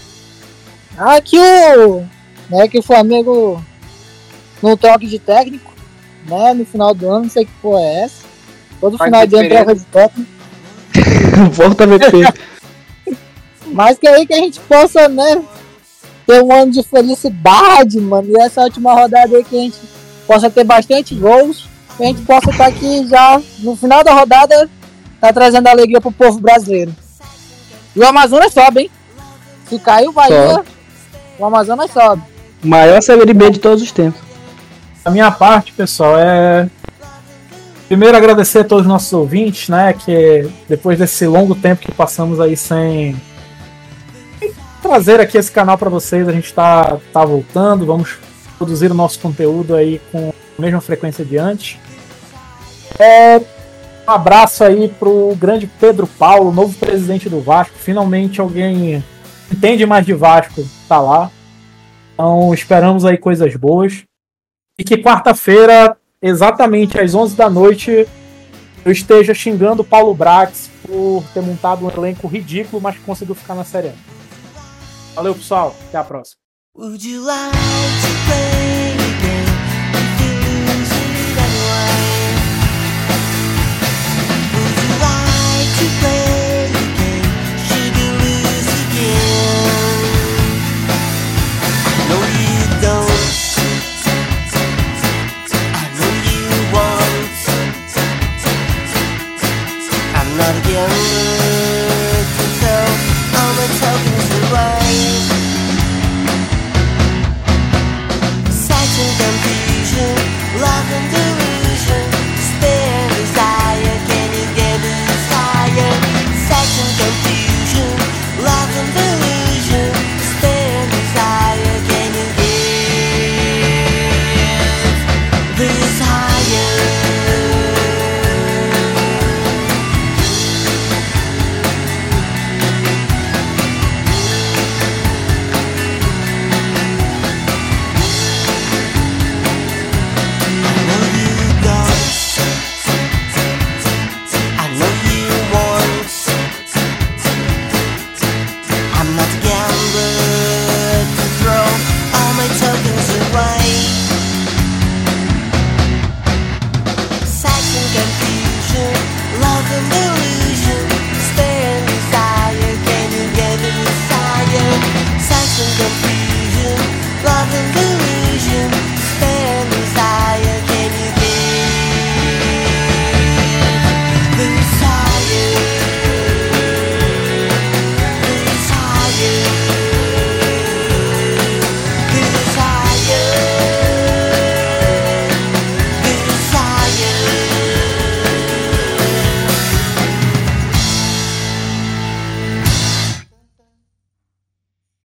Que o Flamengo não troque de técnico, né? No final do ano, não sei que porra é essa. Todo final de ano troca de técnico. Volta a VP. Mas que aí que a gente possa, né? Ter um ano de felicidade, mano. E essa última rodada aí que a gente possa ter bastante gols. Que a gente possa estar aqui já no final da rodada, tá trazendo alegria pro povo brasileiro. E o Amazonas sobe, hein? Se cair o Bahia, o Amazonas sobe. Maior Série B de todos os tempos. A minha parte, pessoal, primeiro agradecer a todos os nossos ouvintes, né? Que depois desse longo tempo que passamos aí sem trazer aqui esse canal para vocês, a gente tá voltando, vamos produzir o nosso conteúdo aí com a mesma frequência de antes. Um abraço aí pro grande Pedro Paulo, novo presidente do Vasco. Finalmente alguém que entende mais de Vasco tá lá. Então esperamos aí coisas boas. E que quarta-feira, exatamente às 11 da noite, eu esteja xingando o Paulo Brax por ter montado um elenco ridículo, mas que conseguiu ficar na Série A. Valeu, pessoal. Até a próxima.